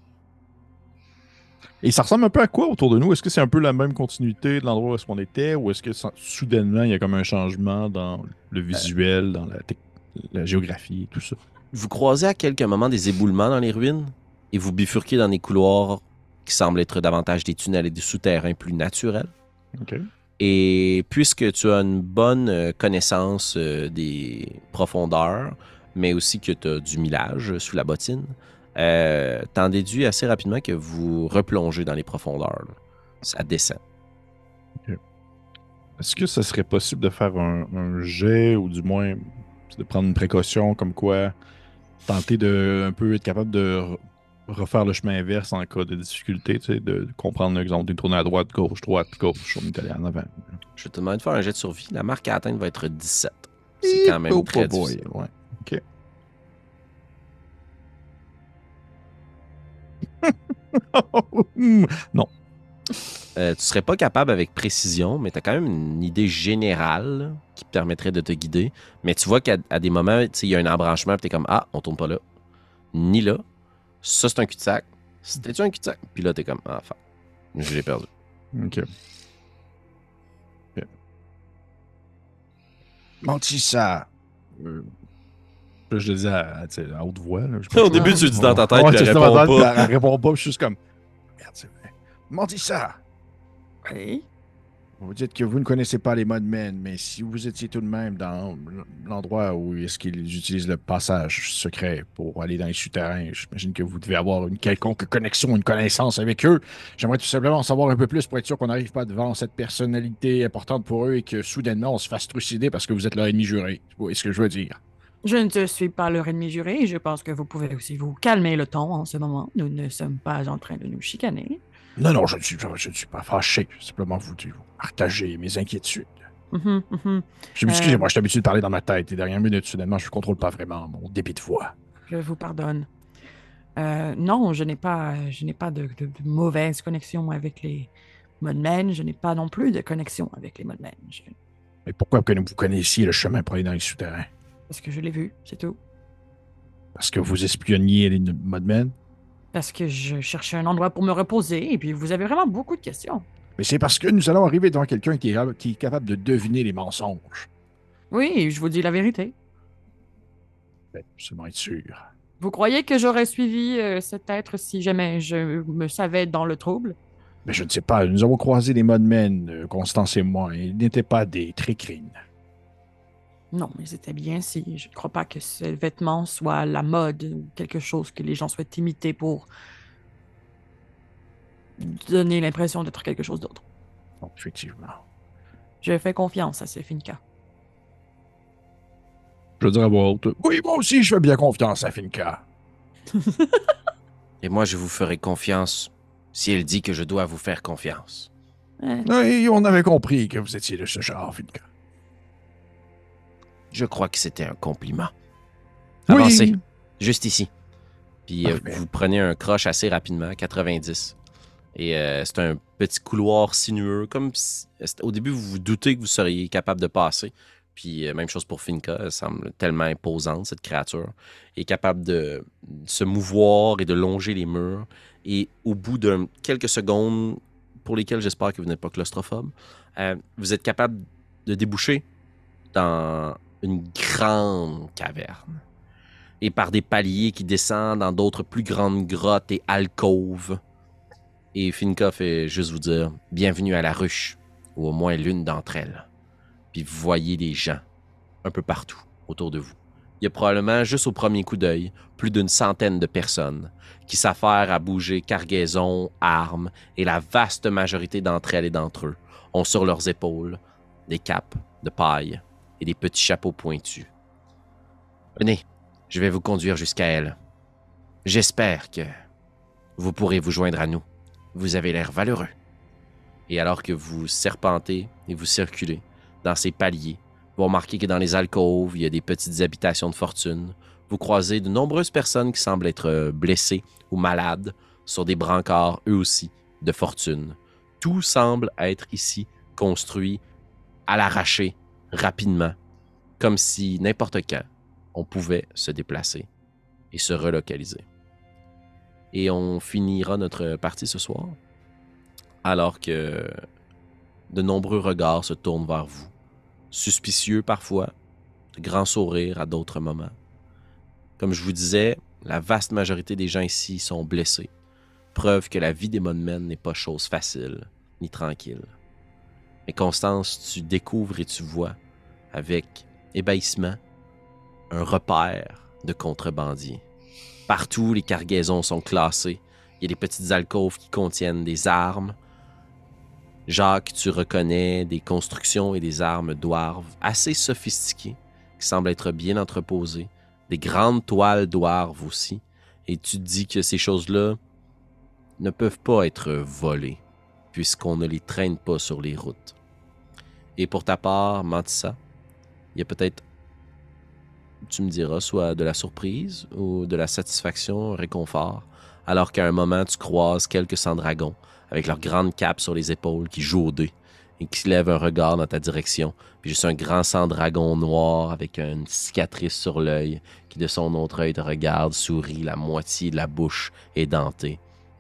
Et ça ressemble un peu à quoi autour de nous? Est-ce que c'est un peu la même continuité de l'endroit où est-ce qu'on était, ou est-ce que soudainement, il y a comme un changement dans le visuel, dans la géographie et tout ça? Vous croisez à quelques moments des éboulements dans les ruines et vous bifurquez dans des couloirs qui semblent être davantage des tunnels et des souterrains plus naturels. OK. Et puisque tu as une bonne connaissance des profondeurs, mais aussi que tu as du millage sous la bottine, t'en déduis assez rapidement que vous replongez dans les profondeurs. Là. Ça descend. Okay. Est-ce que ça serait possible de faire un jet, ou du moins de prendre une précaution comme quoi tenter de un peu être capable de refaire le chemin inverse en cas de difficulté, tu sais, de comprendre l'exemple d'une tournée à droite, gauche, on est allé en avant. Je vais te demander de faire un jet de survie. La marque à atteindre va être 17. C'est quand même très difficile. Ouais. OK. Non. Tu serais pas capable avec précision, mais tu as quand même une idée générale là, qui te permettrait de te guider. Mais tu vois qu'à des moments, il y a un embranchement, puis tu es comme, ah, on tourne pas là. Ni là. Ça, c'est un cul-de-sac. C'était-tu un cul-de-sac? Puis là, t'es comme, ah, enfin, je l'ai perdu. OK. Mentissa. Je le dis à haute voix. Là, Au début, tu le dis dans ta tête, ouais, puis elle répond pas. Elle répond pas, puis je suis juste comme, merde, c'est vrai. Mentissa. Oui. Vous dites que vous ne connaissez pas les Mudmen, mais si vous étiez tout de même dans l'endroit où est-ce qu'ils utilisent le passage secret pour aller dans les souterrains, j'imagine que vous devez avoir une quelconque connexion, une connaissance avec eux. J'aimerais tout simplement en savoir un peu plus pour être sûr qu'on n'arrive pas devant cette personnalité importante pour eux et que soudainement on se fasse trucider parce que vous êtes leur ennemi juré. Vous voyez ce que je veux dire? Je ne suis pas leur ennemi juré et je pense que vous pouvez aussi vous calmer le ton en ce moment. Nous ne sommes pas en train de nous chicaner. Non, je ne suis pas fâché. Simplement vous partager mes inquiétudes. Je m'excuse, moi, je suis habitué de parler dans ma tête. Les dernières minutes, soudainement, je ne contrôle pas vraiment mon débit de voix. Je vous pardonne. Non, je n'ai pas de mauvaise connexion avec les Mudmen. Je n'ai pas non plus de connexion avec les Mudmen. Mais pourquoi vous connaissiez le chemin pour aller dans les souterrains? Parce que je l'ai vu, c'est tout. Parce que vous espionniez les Mudmen? Parce que je cherchais un endroit pour me reposer et puis vous avez vraiment beaucoup de questions. Mais c'est parce que nous allons arriver devant quelqu'un qui est capable de deviner les mensonges. Oui, je vous dis la vérité. Seulement être sûr. Vous croyez que j'aurais suivi cet être si jamais je me savais dans le trouble? Mais je ne sais pas, nous avons croisé les Modmen, Constance et moi, et ils n'étaient pas des tricrines. Non, mais c'était bien si. Je ne crois pas que ce vêtement soit la mode ou quelque chose que les gens souhaitent imiter pour donner l'impression d'être quelque chose d'autre. Bon, effectivement. Je fais confiance à ce Finka. Je veux dire à voix haute, oui, moi aussi, je fais bien confiance à Finka. Et moi, je vous ferai confiance si elle dit que je dois vous faire confiance. Oui, on avait compris que vous étiez de ce genre, Finka. Je crois que c'était un compliment. Oui. Avancez, juste ici. Puis Parfait. vous prenez un croche assez rapidement, 90. Et c'est un petit couloir sinueux, comme si, au début vous vous doutez que vous seriez capable de passer. Puis même chose pour Finka, elle semble tellement imposante, cette créature. Elle est capable de se mouvoir et de longer les murs. Et au bout de quelques secondes, pour lesquelles j'espère que vous n'êtes pas claustrophobe, vous êtes capable de déboucher dans une grande caverne. Et par des paliers qui descendent dans d'autres plus grandes grottes et alcôves. Et Finka fait juste vous dire « Bienvenue à la ruche », ou au moins l'une d'entre elles. Puis vous voyez des gens un peu partout autour de vous. Il y a probablement, juste au premier coup d'œil, plus d'une centaine de personnes qui s'affairent à bouger cargaisons, armes, et la vaste majorité d'entre elles et d'entre eux ont sur leurs épaules des capes de paille et des petits chapeaux pointus. Venez, je vais vous conduire jusqu'à elle. J'espère que vous pourrez vous joindre à nous. Vous avez l'air valeureux. Et alors que vous serpentez et vous circulez dans ces paliers, vous remarquez que dans les alcôves, il y a des petites habitations de fortune. Vous croisez de nombreuses personnes qui semblent être blessées ou malades sur des brancards, eux aussi, de fortune. Tout semble être ici construit à l'arraché, rapidement, comme si n'importe quand, on pouvait se déplacer et se relocaliser. Et on finira notre partie ce soir alors que de nombreux regards se tournent vers vous. Suspicieux parfois, de grands sourires à d'autres moments. Comme je vous disais, la vaste majorité des gens ici sont blessés. Preuve que la vie des Modmen n'est pas chose facile, ni tranquille. Mais Constance, tu découvres et tu vois, avec ébahissement, un repère de contrebandiers. Partout, les cargaisons sont classées. Il y a des petites alcôves qui contiennent des armes. Jacques, tu reconnais des constructions et des armes dwarves assez sophistiquées, qui semblent être bien entreposées. Des grandes toiles dwarves aussi. Et tu te dis que ces choses-là ne peuvent pas être volées, puisqu'on ne les traîne pas sur les routes. Et pour ta part, Mantissa, il y a peut-être, tu me diras, soit de la surprise ou de la satisfaction, un réconfort, alors qu'à un moment, tu croises quelques sans-dragons avec leurs grandes capes sur les épaules qui jouent au dé et qui lèvent un regard dans ta direction. Puis juste un grand sans-dragon noir avec une cicatrice sur l'œil qui, de son autre œil, te regarde, sourit, la moitié de la bouche édentée.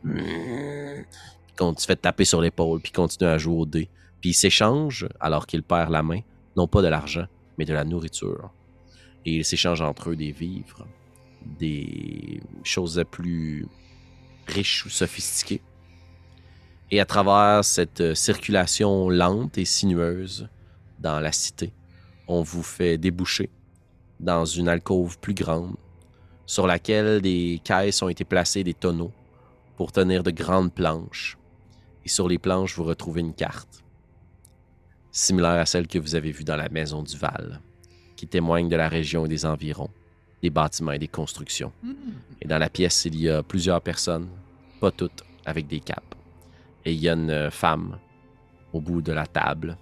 Quand tu fais te taper sur l'épaule, puis continue à jouer au dé. Puis il s'échange, alors qu'il perd la main, non pas de l'argent, mais de la nourriture. Et ils s'échangent entre eux des vivres, des choses plus riches ou sophistiquées. Et à travers cette circulation lente et sinueuse dans la cité, on vous fait déboucher dans une alcôve plus grande, sur laquelle des caisses ont été placées, des tonneaux, pour tenir de grandes planches. Et sur les planches, vous retrouvez une carte, similaire à celle que vous avez vue dans la maison du Val, qui témoigne de la région et des environs, des bâtiments et des constructions. Et dans la pièce, il y a plusieurs personnes, pas toutes, avec des capes. Et il y a une femme au bout de la table,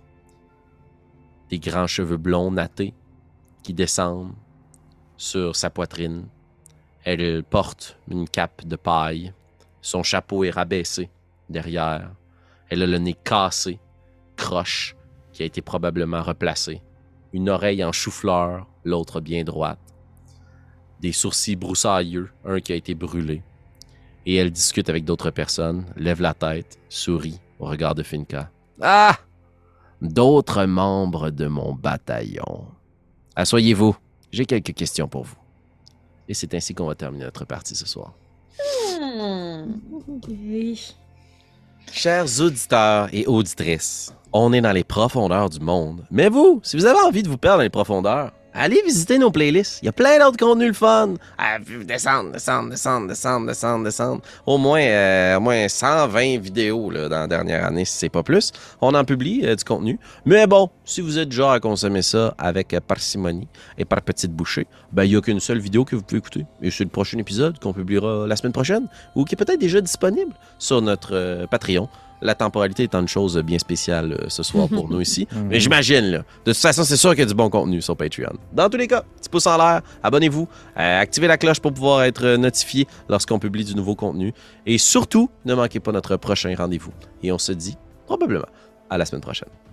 des grands cheveux blonds nattés qui descendent sur sa poitrine. Elle porte une cape de paille, son chapeau est rabaissé derrière. Elle a le nez cassé, croche, qui a été probablement replacé. Une oreille en chou-fleur, l'autre bien droite. Des sourcils broussailleux, un qui a été brûlé. Et elle discute avec d'autres personnes, lève la tête, sourit au regard de Finka. « Ah! D'autres membres de mon bataillon. Asseyez-vous, j'ai quelques questions pour vous. » Et c'est ainsi qu'on va terminer notre partie ce soir. Chers auditeurs et auditrices, on est dans les profondeurs du monde. Mais vous, si vous avez envie de vous perdre dans les profondeurs, allez visiter nos playlists. Il y a plein d'autres contenus le fun. Descendre. Au moins 120 vidéos là, dans la dernière année, si c'est pas plus. On en publie du contenu. Mais bon, si vous êtes genre à consommer ça avec parcimonie et par petites bouchées, ben il n'y a qu'une seule vidéo que vous pouvez écouter. Et c'est le prochain épisode qu'on publiera la semaine prochaine ou qui est peut-être déjà disponible sur notre Patreon. La temporalité étant une chose bien spéciale ce soir pour nous ici. Mais j'imagine, là. De toute façon, c'est sûr qu'il y a du bon contenu sur Patreon. Dans tous les cas, petit pouce en l'air, abonnez-vous, activez la cloche pour pouvoir être notifié lorsqu'on publie du nouveau contenu. Et surtout, ne manquez pas notre prochain rendez-vous. Et on se dit probablement à la semaine prochaine.